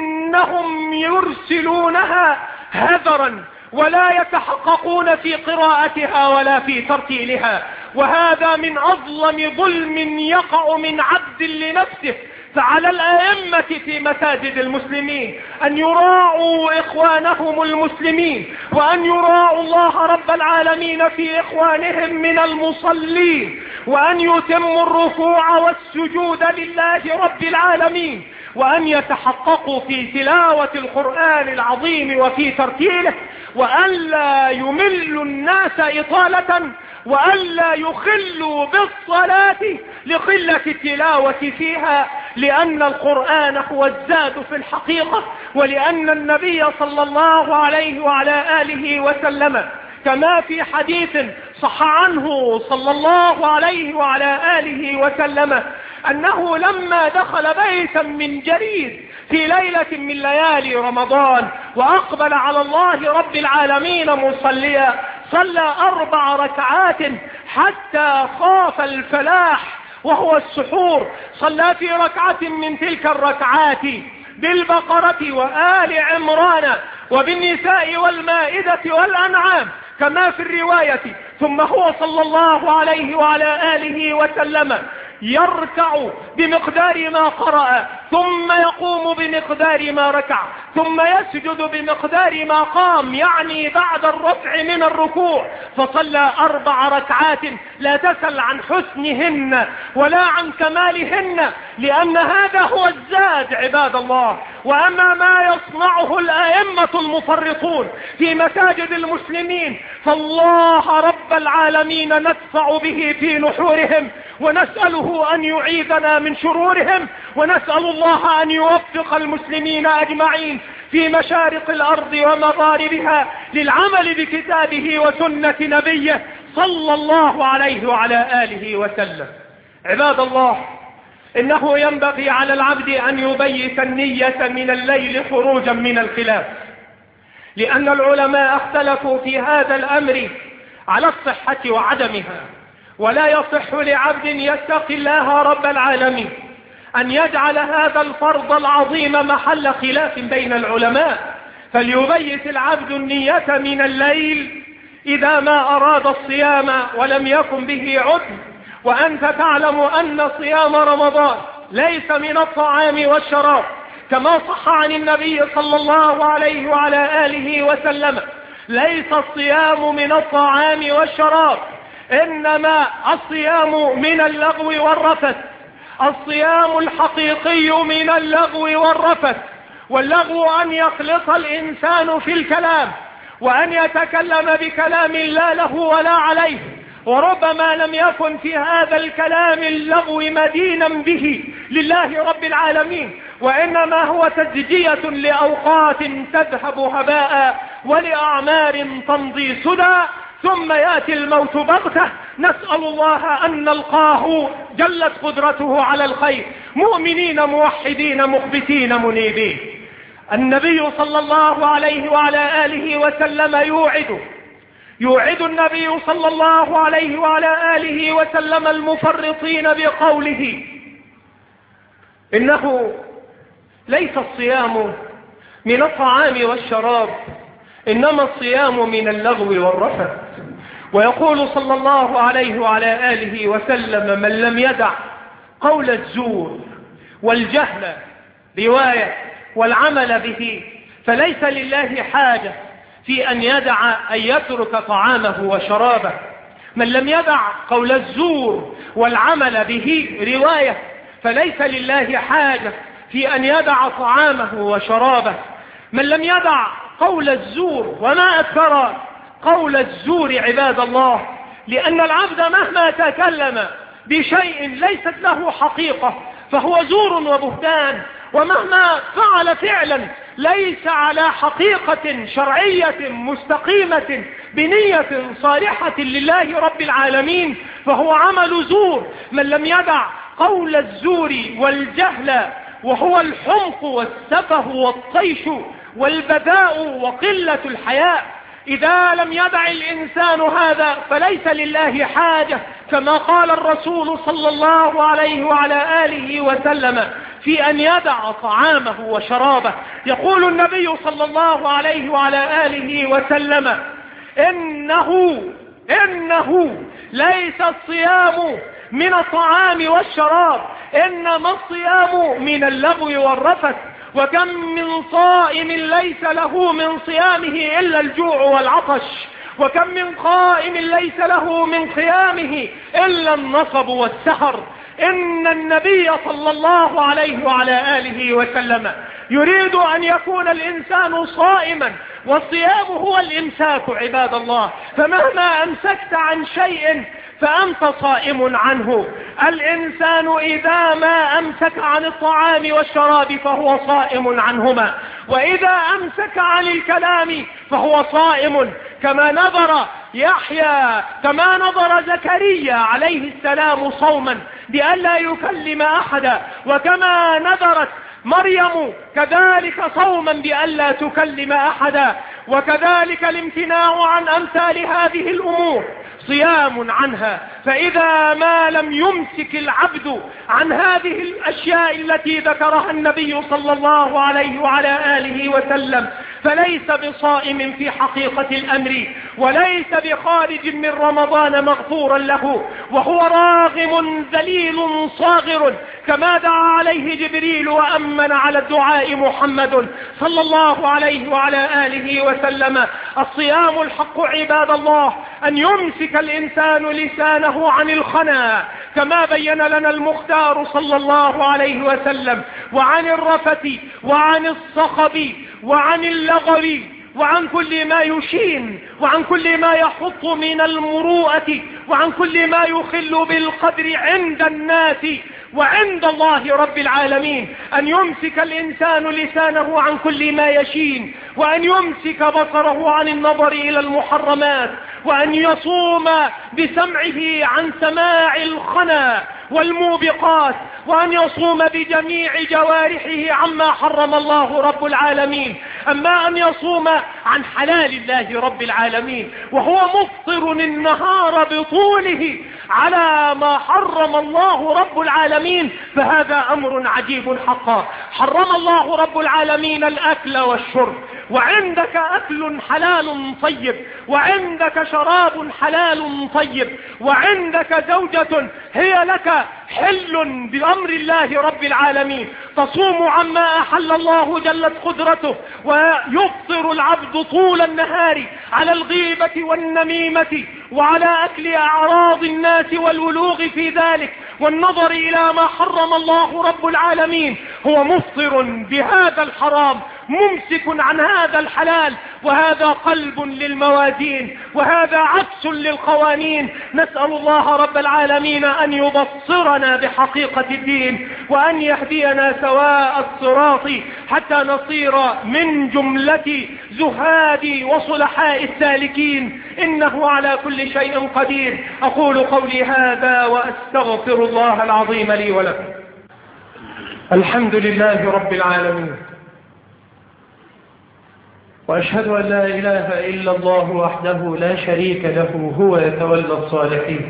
إنهم يرسلونها هذرا ولا يتحققون في قراءتها ولا في ترتيلها. وهذا من أظلم ظلم يقع من عبد لنفسه. فعلى الأئمة في مساجد المسلمين أن يراعوا إخوانهم المسلمين، وأن يراعوا الله رب العالمين في إخوانهم من المصلين، وأن يتموا الركوع والسجود لله رب العالمين، وأن يتحققوا في تلاوة القرآن العظيم وفي ترتيله، وألا يملوا الناس إطالة، وألا يخلوا بالصلاة لقلة التلاوة فيها، لأن القرآن هو الزاد في الحقيقة، ولأن النبي صلى الله عليه وعلى آله وسلم كما في حديث صح عنه صلى الله عليه وعلى آله وسلم أنه لما دخل بيتا من جريد في ليلة من ليالي رمضان وأقبل على الله رب العالمين مصليا، صلى 4 ركعات حتى خاف الفلاح وهو السحور. صلى في ركعة من تلك الركعات بالبقرة وآل عمران وبالنساء والمائدة والأنعام كما في الرواية. ثم هو صلى الله عليه وعلى آله وسلم يركع بمقدار ما قرأ، ثم يقوم بمقدار ما ركع، ثم يسجد بمقدار ما قام، يعني بعد الرفع من الركوع. فصلى 4 ركعات لا تسل عن حسنهن ولا عن كمالهن، لأن هذا هو الزاد عباد الله. وأما ما يصنعه الأئمة المفرطون في مساجد المسلمين فالله رب العالمين ندفع به في نحورهم، ونسأله أن يعيذنا من شرورهم، ونسأل الله أن يوفق المسلمين أجمعين في مشارق الأرض ومغاربها للعمل بكتابه وسنة نبيه صلى الله عليه وعلى آله وسلم. عباد الله، إنه ينبغي على العبد أن يبيت النية من الليل خروجا من الخلاف، لأن العلماء اختلفوا في هذا الأمر على الصحة وعدمها، ولا يصح لعبد يتقي الله رب العالمين أن يجعل هذا الفرض العظيم محل خلاف بين العلماء، فليبيت العبد النية من الليل إذا ما أراد الصيام ولم يكن به عذر. وأنت تعلم أن صيام رمضان ليس من الطعام والشراب، كما صح عن النبي صلى الله عليه وعلى آله وسلم: ليس الصيام من الطعام والشراب، إنما الصيام من اللغو والرفث. الصيام الحقيقي من اللغو والرفث، واللغو أن يخلط الإنسان في الكلام وأن يتكلم بكلام لا له ولا عليه، وربما لم يكن في هذا الكلام اللغو مدينا به لله رب العالمين، وإنما هو تزجية لأوقات تذهب هباء ولأعمار تمضي سدى، ثم يأتي الموت بغتة. نسأل الله أن نلقاه جلت قدرته على الخير مؤمنين موحدين مخبتين منيبين. النبي صلى الله عليه وعلى آله وسلم يوعد النبي صلى الله عليه وعلى آله وسلم المفرطين بقوله: إنه ليس الصيام من الطعام والشراب، إنما الصيام من اللغو والرفث. ويقول صلى الله عليه وعلى آله وسلم: من لم يدع قول الزور والجهل رواية والعمل به فليس لله حاجة في أن يترك طعامه وشرابه. من لم يدع قول الزور والعمل به رواية فليس لله حاجة في أن يدع طعامه وشرابه. من لم يدع قول الزور، وما أكثر قول الزور عباد الله، لأن العبد مهما تكلم بشيء ليست له حقيقة فهو زور وبهتان، ومهما فعل فعلا ليس على حقيقة شرعية مستقيمة بنية صالحة لله رب العالمين فهو عمل زور. من لم يدع قول الزور والجهل، وهو الحمق والسفه والطيش والبذاء وقلة الحياء، إذا لم يدع الإنسان هذا فليس لله حاجة، كما قال الرسول صلى الله عليه وعلى آله وسلم في أن يدع طعامه وشرابه. يقول النبي صلى الله عليه وعلى آله وسلم: إنه ليس الصيام من الطعام والشراب، إنما الصيام من اللغو والرفث. وكم من صائم ليس له من صيامه إلا الجوع والعطش، وكم من قائم ليس له من قيامه إلا النصب والسهر. إن النبي صلى الله عليه وعلى آله وسلم يريد أن يكون الإنسان صائما، والصيام هو الإمساك عباد الله. فمهما أمسكت عن شيء فأنت صائم عنه. الإنسان إذا ما أمسك عن الطعام والشراب فهو صائم عنهما، وإذا أمسك عن الكلام فهو صائم، كما نظر زكريا عليه السلام صوما بألا يكلم أحدا، وكما نذرت مريم كذلك صوما بألا تكلم أحدا، وكذلك الامتناع عن أمثال هذه الأمور صيام عنها. فإذا ما لم يمسك العبد عن هذه الأشياء التي ذكرها النبي صلى الله عليه وعلى آله وسلم فليس بصائم في حقيقة الأمر، وليس بخارج من رمضان مغفورا له، وهو راغم ذليل صاغر، كما دعا عليه جبريل وأمن على الدعاء محمد صلى الله عليه وعلى آله وسلم. الصيام الحق عباد الله أن يمسك الإنسان لسانه عن الخنا، كما بين لنا المختار صلى الله عليه وسلم، وعن الرفث وعن الصخب وعن اللغو وعن كل ما يشين، وعن كل ما يحط من المروءة، وعن كل ما يخل بالقدر عند الناس وعند الله رب العالمين. أن يمسك الإنسان لسانه عن كل ما يشين، وأن يمسك بصره عن النظر إلى المحرمات، وأن يصوم بسمعه عن سماع الخنا والموبقات، وأن يصوم بجميع جوارحه عما حرم الله رب العالمين. أما أن يصوم عن حلال الله رب العالمين وهو مفطر النهار بطوله على ما حرم الله رب العالمين فهذا أمر عجيب حقا. حرم الله رب العالمين الأكل والشرب، وعندك أكل حلال طيب، وعندك شراب حلال طيب، وعندك زوجة هي لك حل بأمر الله رب العالمين، تصوم عما أحل الله جلت قدرته، ويفطر العبد طول النهار على الغيبة والنميمة وعلى أكل أعراض الناس والولوغ في ذلك والنظر إلى ما حرم الله رب العالمين. هو مفطر بهذا الحرام ممسك عن هذا الحلال، وهذا قلب للموازين، وهذا عكس للقوانين. نسأل الله رب العالمين أن يبصرنا بحقيقة الدين، وأن يهدينا سواء الصراط حتى نصير من جملة زهاد وصلحاء السالكين، إنه على كل شيء قدير. أقول قولي هذا وأستغفر الله العظيم لي ولكم. الحمد لله رب العالمين، وأشهد أن لا إله إلا الله وحده لا شريك له هو يتولى الصالحين،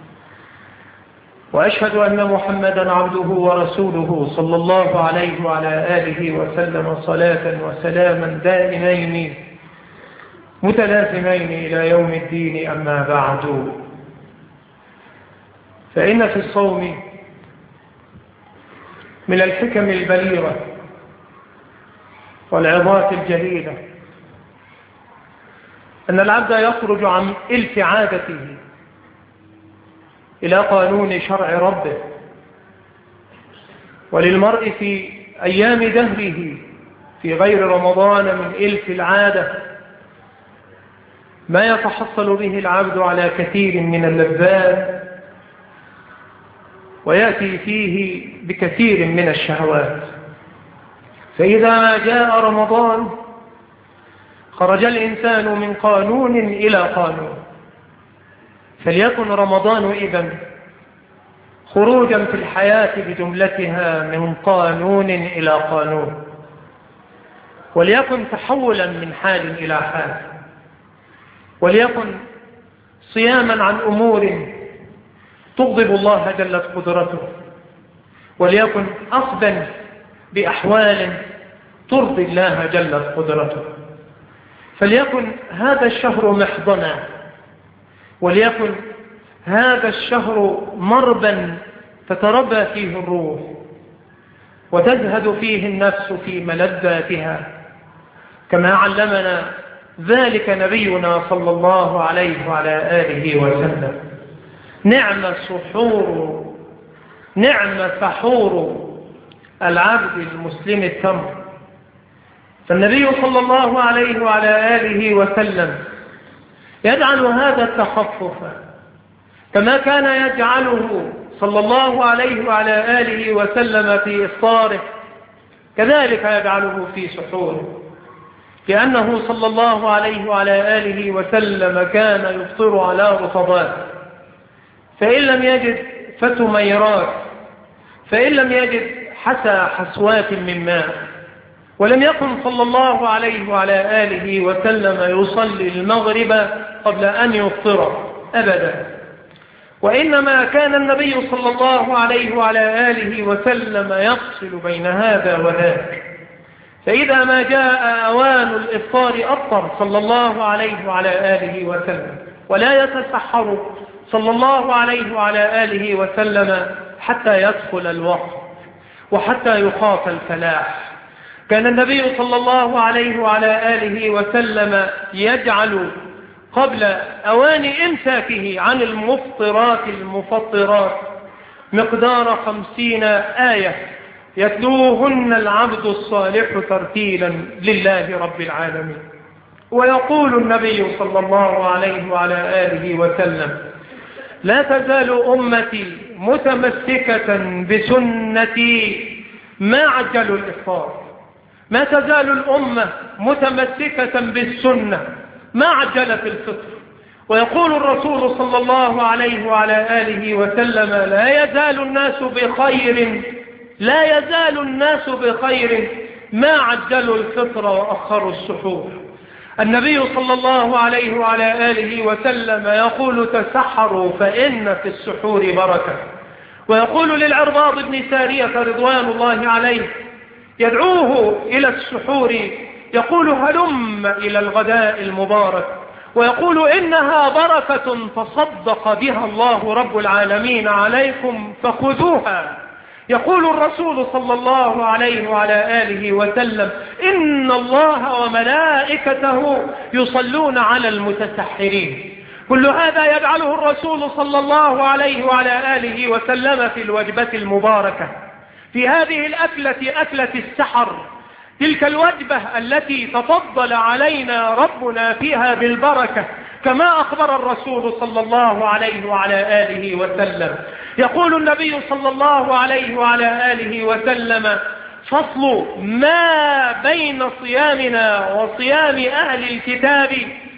وأشهد أن محمدا عبده ورسوله صلى الله عليه وعلى آله وسلم صلاة وسلاما دائمين متلازمين إلى يوم الدين. أما بعد، فإن في الصوم من الحكم البليغة والعظات الجليلة أن العبد يخرج عن إلف عادته إلى قانون شرع ربه. وللمرء في أيام دهره في غير رمضان من إلف العادة ما يتحصل به العبد على كثير من اللذات، ويأتي فيه بكثير من الشهوات. فإذا جاء رمضان خرج الإنسان من قانون إلى قانون، فليكن رمضان إذن خروجا في الحياة بجملتها من قانون إلى قانون، وليكن تحولا من حال إلى حال، وليكن صياما عن أمور تغضب الله جلت قدرته، وليكن أخذا بأحوال ترضي الله جلت قدرته. فليكن هذا الشهر محضنا، وليكن هذا الشهر مربا تتربى فيه الروح وتزهد فيه النفس في ملذاتها، كما علمنا ذلك نبينا صلى الله عليه وعلى آله وسلم. نعم السحور، نعم سحور العبد المسلم التمر. فالنبي صلى الله عليه وعلى آله وسلم يجعل هذا التخفف كما كان يجعله صلى الله عليه وعلى آله وسلم في إفطاره كذلك يجعله في سحوره، لأنه صلى الله عليه وعلى آله وسلم كان يفطر على رطبات، فإن لم يجد فتميرات، فإن لم يجد حسى حسوات من ماء. ولم يكن صلى الله عليه وعلى آله وسلم يصلي المغرب قبل أن يفطر أبدا، وإنما كان النبي صلى الله عليه وعلى آله وسلم يفصل بين هذا وذاك، فإذا ما جاء أوان الإفطار أفطر صلى الله عليه وعلى آله وسلم، ولا يتسحر صلى الله عليه وعلى آله وسلم حتى يدخل الوقت وحتى يخاف الفلاح. كان النبي صلى الله عليه وعلى آله وسلم يجعل قبل أوان إمساكه عن المفطرات المفطرات مقدار 50 آية يتلوهن العبد الصالح ترتيلا لله رب العالمين. ويقول النبي صلى الله عليه وعلى آله وسلم: لا تزال أمتي متمسكة بسنتي ما عجلوا الإفطار. ما تزال الأمة متمسكة بالسنة ما عجلت الفطر. ويقول الرسول صلى الله عليه وعلى آله وسلم: لا يزال الناس بخير، لا يزال الناس بخير ما عجلوا الفطر وأخروا السحور. النبي صلى الله عليه وعلى آله وسلم يقول: تسحروا فإن في السحور بركة. ويقول للعرباض بن سارية رضوان الله عليه يدعوه إلى السحور، يقول: هلم إلى الغداء المبارك، ويقول: إنها بركة تصدق بها الله رب العالمين عليكم فخذوها. يقول الرسول صلى الله عليه وعلى آله وسلم: إن الله وملائكته يصلون على المتسحرين. كل هذا يجعله الرسول صلى الله عليه وعلى آله وسلم في الوجبة المباركة، في هذه الأكلة، أكلة السحر، تلك الوجبة التي تفضل علينا ربنا فيها بالبركة، كما أخبر الرسول صلى الله عليه وعلى آله وسلم. يقول النبي صلى الله عليه وعلى آله وسلم: فصل ما بين صيامنا وصيام أهل الكتاب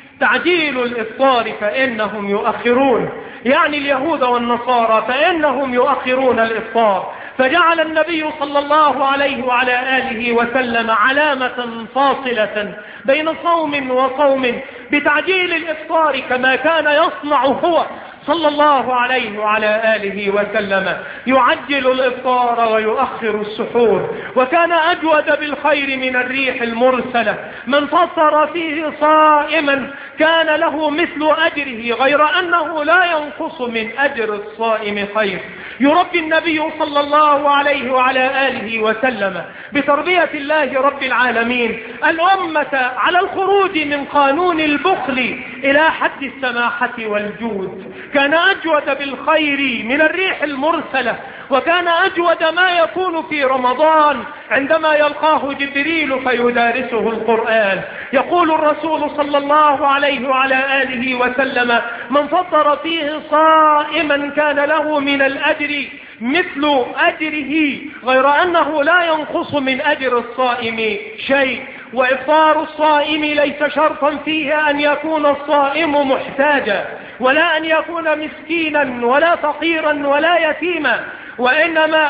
تعجيل الإفطار فإنهم يؤخرون، يعني اليهود والنصارى فإنهم يؤخرون الإفطار. فجعل النبي صلى الله عليه وعلى آله وسلم علامة فاصلة بين صوم وصوم بتعجيل الإفطار، كما كان يصنع هو صلى الله عليه وعلى آله وسلم، يعجل الإفطار ويؤخر السحور. وكان أجود بالخير من الريح المرسلة. من فطر فيه صائما كان له مثل أجره، غير أنه لا ينقص من أجر الصائم خير. يربي النبي صلى الله عليه وعلى آله وسلم بتربية الله رب العالمين الأمة على الخروج من قانون البخل إلى حد السماحة والجود. كان أجود بالخير من الريح المرسلة، وكان أجود ما يكون في رمضان عندما يلقاه جبريل فيدارسه القرآن. يقول الرسول صلى الله عليه وعلى آله وسلم: من فطر فيه صائما كان له من الأجر مثل أجره، غير أنه لا ينقص من أجر الصائم شيء. وإفطار الصائم ليس شرطا فيه أن يكون الصائم محتاجا، ولا أن يكون مسكينا ولا فقيرا ولا يتيما، وإنما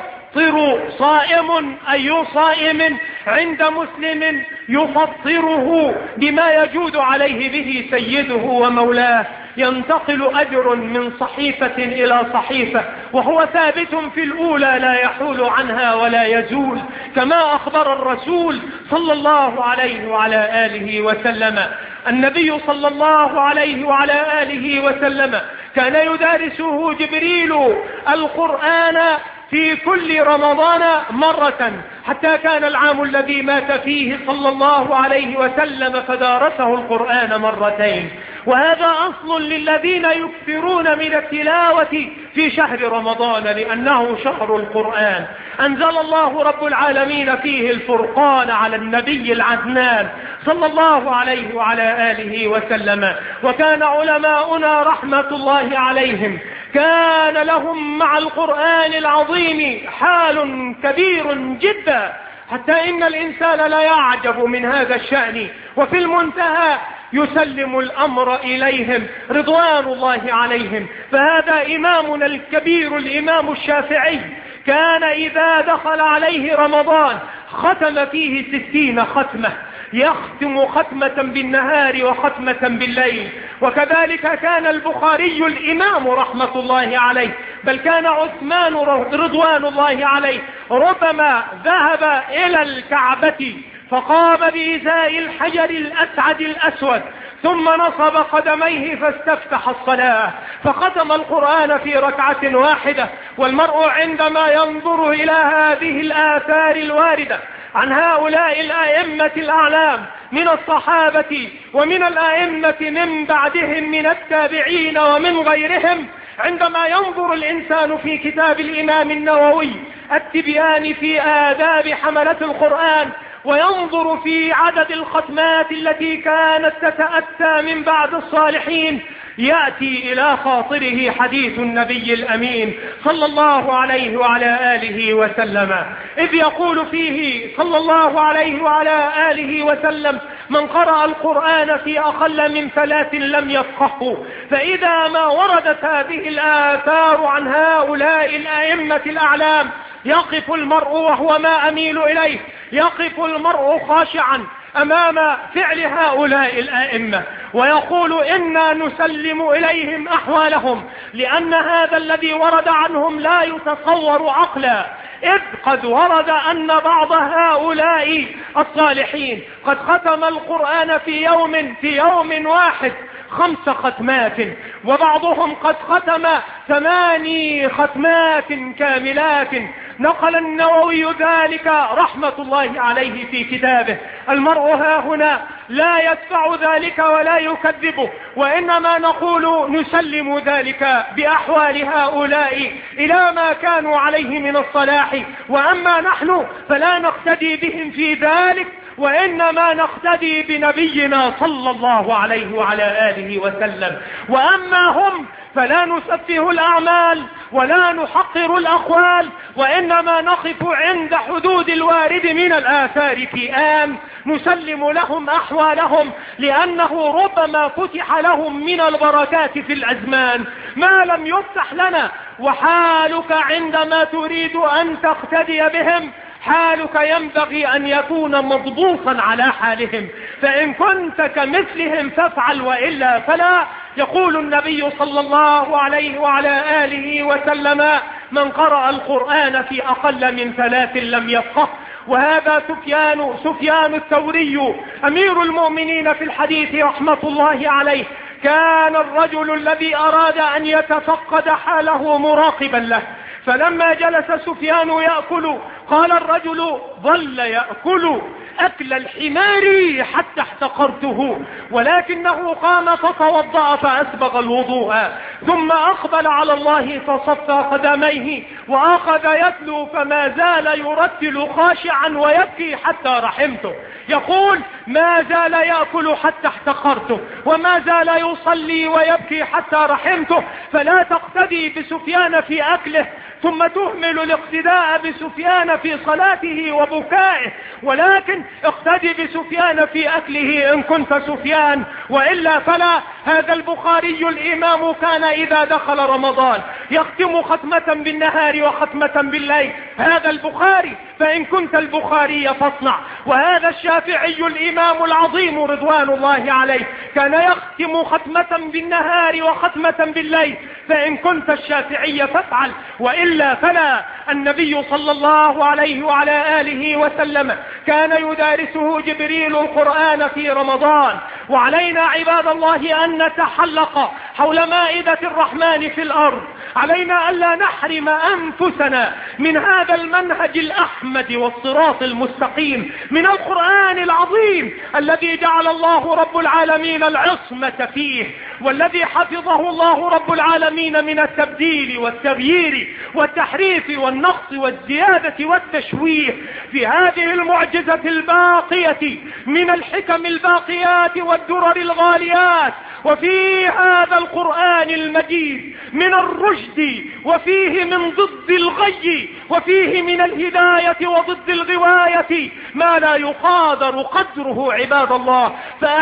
يفطر صائم أي صائم عند مسلم يفطره بما يجود عليه به سيده ومولاه، ينتقل أجر من صحيفة إلى صحيفة، وهو ثابت في الأولى لا يحول عنها ولا يزول، كما أخبر الرسول صلى الله عليه وعلى آله وسلم. النبي صلى الله عليه وعلى آله وسلم كان يدارسه جبريل القرآن في كل رمضان مرة، حتى كان العام الذي مات فيه صلى الله عليه وسلم فدارسه القرآن مرتين. وهذا أصل للذين يكثرون من التلاوة في شهر رمضان، لأنه شهر القرآن. أنزل الله رب العالمين فيه الفرقان على النبي العدنان صلى الله عليه وعلى آله وسلم. وكان علماؤنا رحمة الله عليهم كان لهم مع القرآن العظيم حال كبير جدا، حتى إن الإنسان لا يعجب من هذا الشأن، وفي المنتهى يسلم الأمر إليهم رضوان الله عليهم. فهذا إمامنا الكبير الإمام الشافعي كان إذا دخل عليه رمضان ختم فيه 60 ختمة، يختم ختمة بالنهار وختمة بالليل. وكذلك كان البخاري الإمام رحمة الله عليه، بل كان عثمان رضوان الله عليه ربما ذهب إلى الكعبة فقام بإزاء الحجر الأسعد الأسود، ثم نصب قدميه فاستفتح الصلاة فختم القرآن في ركعة واحدة. والمرء عندما ينظر إلى هذه الآثار الواردة عن هؤلاء الأئمة الأعلام من الصحابة ومن الأئمة من بعدهم من التابعين ومن غيرهم، عندما ينظر الإنسان في كتاب الإمام النووي التبيان في آداب حملة القرآن، وينظر في عدد الختمات التي كانت تتأتى من بعد الصالحين، يأتي إلى خاطره حديث النبي الأمين صلى الله عليه وعلى آله وسلم، إذ يقول فيه صلى الله عليه وعلى آله وسلم: من قرأ القرآن في أقل من 3 لم يفقهه. فإذا ما وردت هذه الآثار عن هؤلاء الأئمة الأعلام يقف المرء، وهو ما أميل إليه، يقف المرء خاشعا أمام فعل هؤلاء الأئمة، ويقول إنا نسلم إليهم أحوالهم، لأن هذا الذي ورد عنهم لا يتصور عقلا، إذ قد ورد أن بعض هؤلاء الصالحين قد ختم القرآن في يوم واحد 5 ختمات، وبعضهم قد ختم 8 ختمات كاملات. نقل النووي ذلك رحمة الله عليه في كتابه. المرء ها هنا لا يدفع ذلك ولا يكذبه، وإنما نقول نسلم ذلك بأحوال هؤلاء إلى ما كانوا عليه من الصلاح، وأما نحن فلا نقتدي بهم في ذلك، وإنما نقتدي بنبينا صلى الله عليه وعلى آله وسلم. وأما هم فلا نسفه الأعمال ولا نحقر الأقوال، وإنما نقف عند حدود الوارد من الآثار في آن نسلم لهم أحوالهم، لأنه ربما فتح لهم من البركات في الأزمان ما لم يفتح لنا. وحالك عندما تريد أن تقتدي بهم حالك ينبغي أن يكون مضبوطا على حالهم، فإن كنت كمثلهم فافعل وإلا فلا. يقول النبي صلى الله عليه وعلى آله وسلم: من قرأ القرآن في أقل من 3 لم يفقه. وهذا سفيان الثوري أمير المؤمنين في الحديث رحمة الله عليه كان الرجل الذي أراد أن يتفقد حاله مراقبا له، فلما جلس سفيان يأكل قال الرجل: ظل يأكل أكل الحمار حتى احتقرته، ولكنه قام فتوضأ فأسبغ الوضوء، ثم أقبل على الله فصفى قدميه وأخذ يتلو، فما زال يرتل خاشعا ويبكي حتى رحمته. يقول: ما زال يأكل حتى احتقرته، وما زال يصلي ويبكي حتى رحمته. فلا تقتدي بسفيان في أكله ثم تهمل الاقتداء بسفيان في صلاته وبكائه، ولكن اقتدي بسفيان في أكله إن كنت سفيان، وإلا فلا. هذا البخاري الإمام كان إذا دخل رمضان يختم ختمة بالنهار وختمة بالليل، هذا البخاري، فإن كنت البخاري فاصنع. وهذا الشافعي الإمام العظيم رضوان الله عليه كان يختم ختمة بالنهار وختمة بالليل، فإن كنت الشافعي فافعل وإلا فلا. النبي صلى الله عليه وعلى آله وسلم كان يدارسه جبريل القرآن في رمضان، وعلينا عباد الله أن نتحلق حول مائدة الرحمن في الأرض، علينا ألا نحرم أنفسنا من هذا المنهج الأحمد والصراط المستقيم، من القرآن العظيم الذي جعل الله رب العالمين العصمة فيه، والذي حفظه الله رب العالمين من التبديل والتغيير والتحريف والنقص والزيادة والتشويه. في هذه المعجزة الباقية من الحكم الباقيات والدرر الغاليات، وفي هذا القرآن المجيد من الرشد، وفيه من ضد الغي، وفيه من الهداية وضد الغواية ما لا يقادر قدره عباد الله.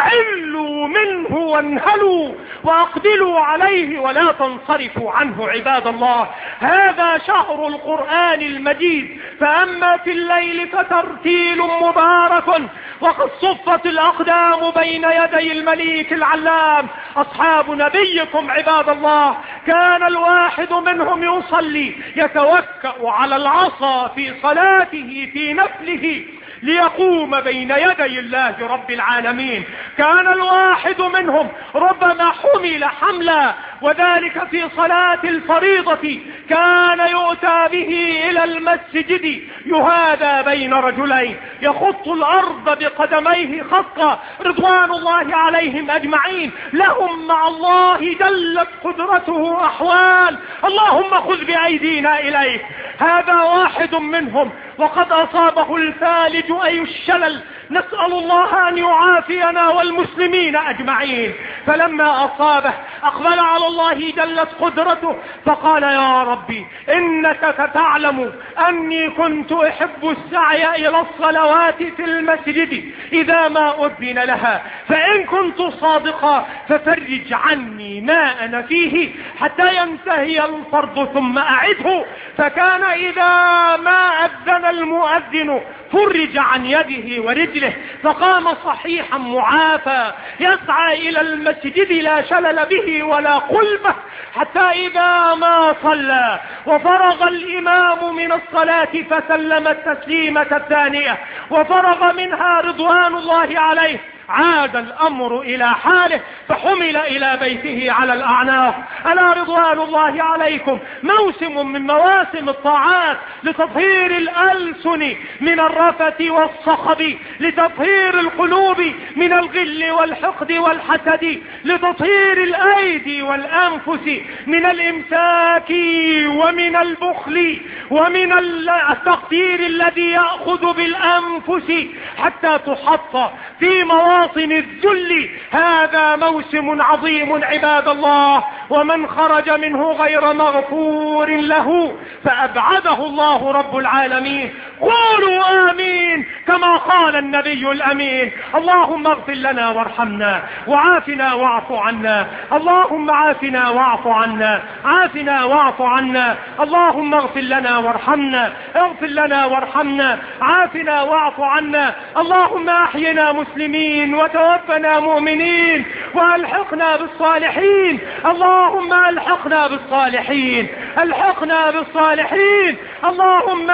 فأعلوا منه وانهلوا وأقبلوا عليه ولا تنصرفوا عنه عباد الله. هذا شهر القرآن المجيد. فأما في الليل فترتيل مبارك، وقد صفت الأقدام بين يدي المليك العلام. أصحاب نبيكم عباد الله كان الواحد منهم يصلي يتوكأ على العصا في صلاته في نفله ليقوم بين يدي الله رب العالمين. كان الواحد منهم ربما حمل حملا، وذلك في صلاة الفريضة كان يؤتى به إلى المسجد يهادى بين رجلين، يخط الأرض بقدميه خطا رضوان الله عليهم أجمعين. لهم مع الله جلت قدرته أحوال. اللهم خذ بأيدينا إليك. هذا واحد منهم وقد أصابه الفالج أي الشلل، نسأل الله أن يعافينا والمسلمين أجمعين. فلما أصابه أقبل على الله جلت قدرته فقال: يا ربي إنك تعلم أني كنت أحب السعي إلى الصلوات في المسجد إذا ما أذن لها، فإن كنت صادقا ففرج عني ما أنا فيه حتى ينتهي الفرض ثم أعده. فكان إذا ما أذن المؤذن فرج عن يده ورجله، فقام صحيحا معافى يسعى إلى المسجد لا شلل به ولا قلبه، حتى إذا ما صلى وفرغ الإمام من الصلاة فسلم التسليمة الثانية وفرغ منها رضوان الله عليه، عاد الأمر إلى حاله فحمل إلى بيته على الأعناق. ألا رضوان الله عليكم موسم من مواسم الطاعات لتطهير الألسن من الرفث والصخب، لتطهير القلوب من الغل والحقد والحسد، لتطهير الأيدي والأنفس من الإمساك ومن البخل ومن التقدير الذي يأخذ بالأنفس حتى تحط في مواطن الذل. هذا موسم عظيم عباد الله، ومن خرج منه غير مغفور له فأبعده الله رب العالمين. قولوا آمين كما قال النبي الأمين. اللهم اغفر لنا وارحمنا وعافنا واعف عنا. اللهم عافنا واعف عنا، عافنا واعف عنا. اللهم اغفر لنا وارحمنا، اغفر لنا وارحمنا، عافنا واعف عنا. اللهم احينا مسلمين وتوفنا مؤمنين والحقنا بالصالحين. اللهم الحقنا بالصالحين، الحقنا بالصالحين. اللهم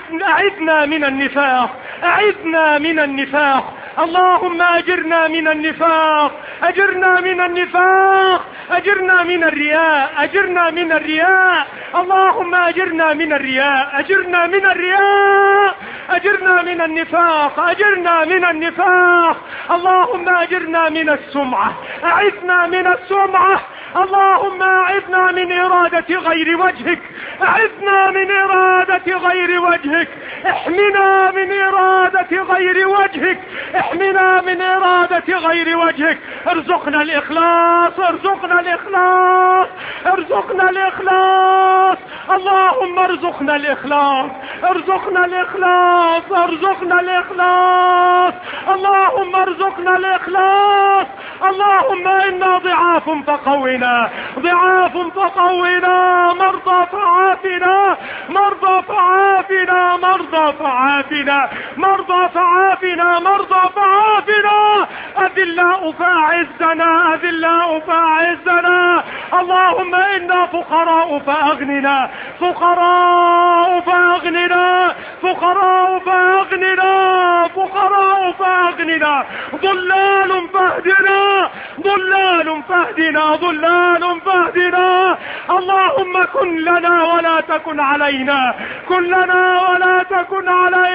أعذنا من النفاق، أعذنا من النفاق. اللهم أجرنا من النفاق، أجرنا من النفاق، أجرنا من الرياء، أجرنا من الرياء. اللهم أجرنا من الرياء، أجرنا من الرياء، أجرنا من النفاق، أجرنا من النفاق. اللهم أجرنا من السمعة، أعذنا من السمعة. اللهم أعذنا من إرادة غير وجهك، أعذنا من إرادة غير وجهك، احمنا من إرادة غير وجهك، احمنا من إرادة غير وجهك. ارزقنا الإخلاص، ارزقنا الإخلاص، ارزقنا الإخلاص. اللهم ارزقنا الإخلاص، ارزقنا الإخلاص، ارزقنا الإخلاص. اللهم ارزقنا الإخلاص. اللهم إنا ضعاف فقونا، ضعاف فقونا، مرضى فعافنا، مرضى فعافنا، مرضى فعافنا، مرضى فعافنا، مرضى فعافنا. أذلاء فأعزنا، أذلاء فأعزنا. اللهم إنا فقراء فأغننا، فقراء فأغننا، فقراء فأغننا، فقراء فأغننا، ضلال فاهدنا، ضلال فاهدنا، ضلال فاهدنا. اللهم كن لنا ولا تكن علينا، كن لنا ولا تكن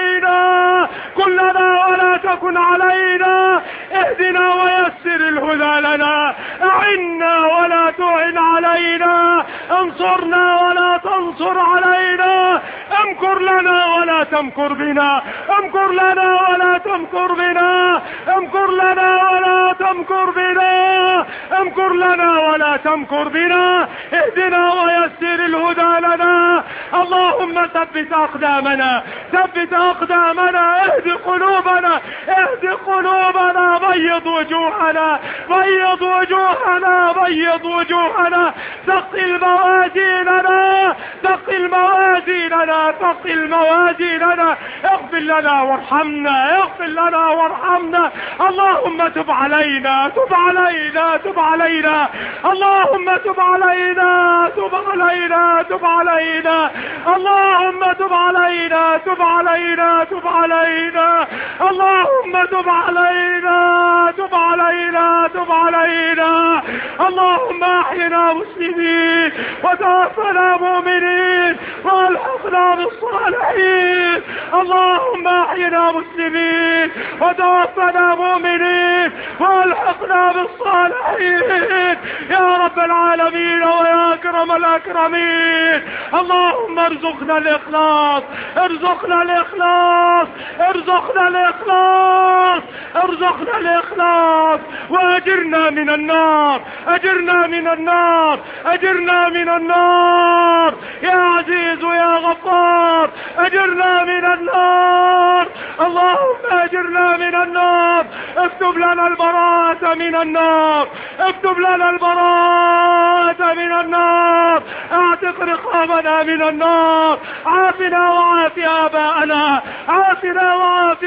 علينا، كن لنا ولا تكن علينا. اهدنا ويسر الهدى لنا، اعنا ولا تعن علينا، انصرنا ولا تنصر علينا، امكر لنا ولا تمكر بنا، امكر لنا ولا تمكر بنا، امكر لنا ولا تمكر بنا، امكر لنا ولا تمكر بنا. اهدنا ويسر الهدى لنا. اللهم ثبت اقدامنا، ثبت اقدامنا، اهد قلوبنا، اهد قلوبنا، بيض وجوهنا، بيض وجوهنا، بيض وجوهنا. ثقل موازيننا، ثقل موازيننا، ثقل موازيننا. اغفر لنا وارحمنا، اغفر لنا وارحمنا. اللهم تب علينا، تب علينا، تب علينا. اللهم تب علينا، تب علينا، تب علينا. اللهم تب علينا، تب علينا، تب علينا. اللهم تب علينا، تب علينا، تب علينا. اللهم احينا مسلمين وتوفنا مؤمنين والحقنا بالصالحين. اللهم احينا مسلمين وتوفنا مؤمنين والحقنا بالصالحين يا رب العالمين ويا اكرم الاكرمين. اللهم ارزقنا الاخلاص، ارزقنا الاخلاص، ارزقنا الاخلاص، ارزقنا الاخلاص. واجرنا من النار، اجرنا من النار، اجرنا من النار يا عزيز يا غفار، اجرنا من النار. اللهم اجرنا من النار. اكتب لنا البراءة من النار، اكتب لنا البراءة من النار. اعتق رقابنا من النار. عافنا وعاف آباءنا، عافنا وعاف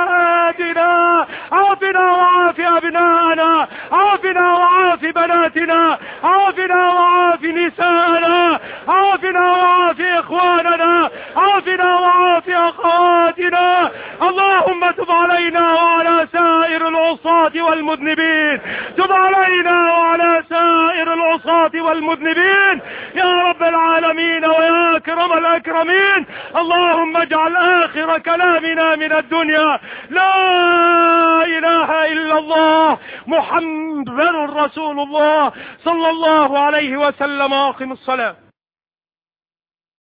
أمهاتنا، عافنا وعاف أبناءنا، عافنا وعاف بناتنا، عافنا وعاف نساءنا، عافنا وعاف إخواننا، عافنا وعاف أخواتنا. اللهم تب علينا وعلى سائر العصاة والمذنبين، تب علينا وعلى سائر العصاة والمذنبين يا رب العالمين ويا أكرم الأكرمين. اللهم اجعل آخر كلامنا من الدنيا لا إله إلا الله محمد رسول الله صلى الله عليه وسلم. أقم الصلاة.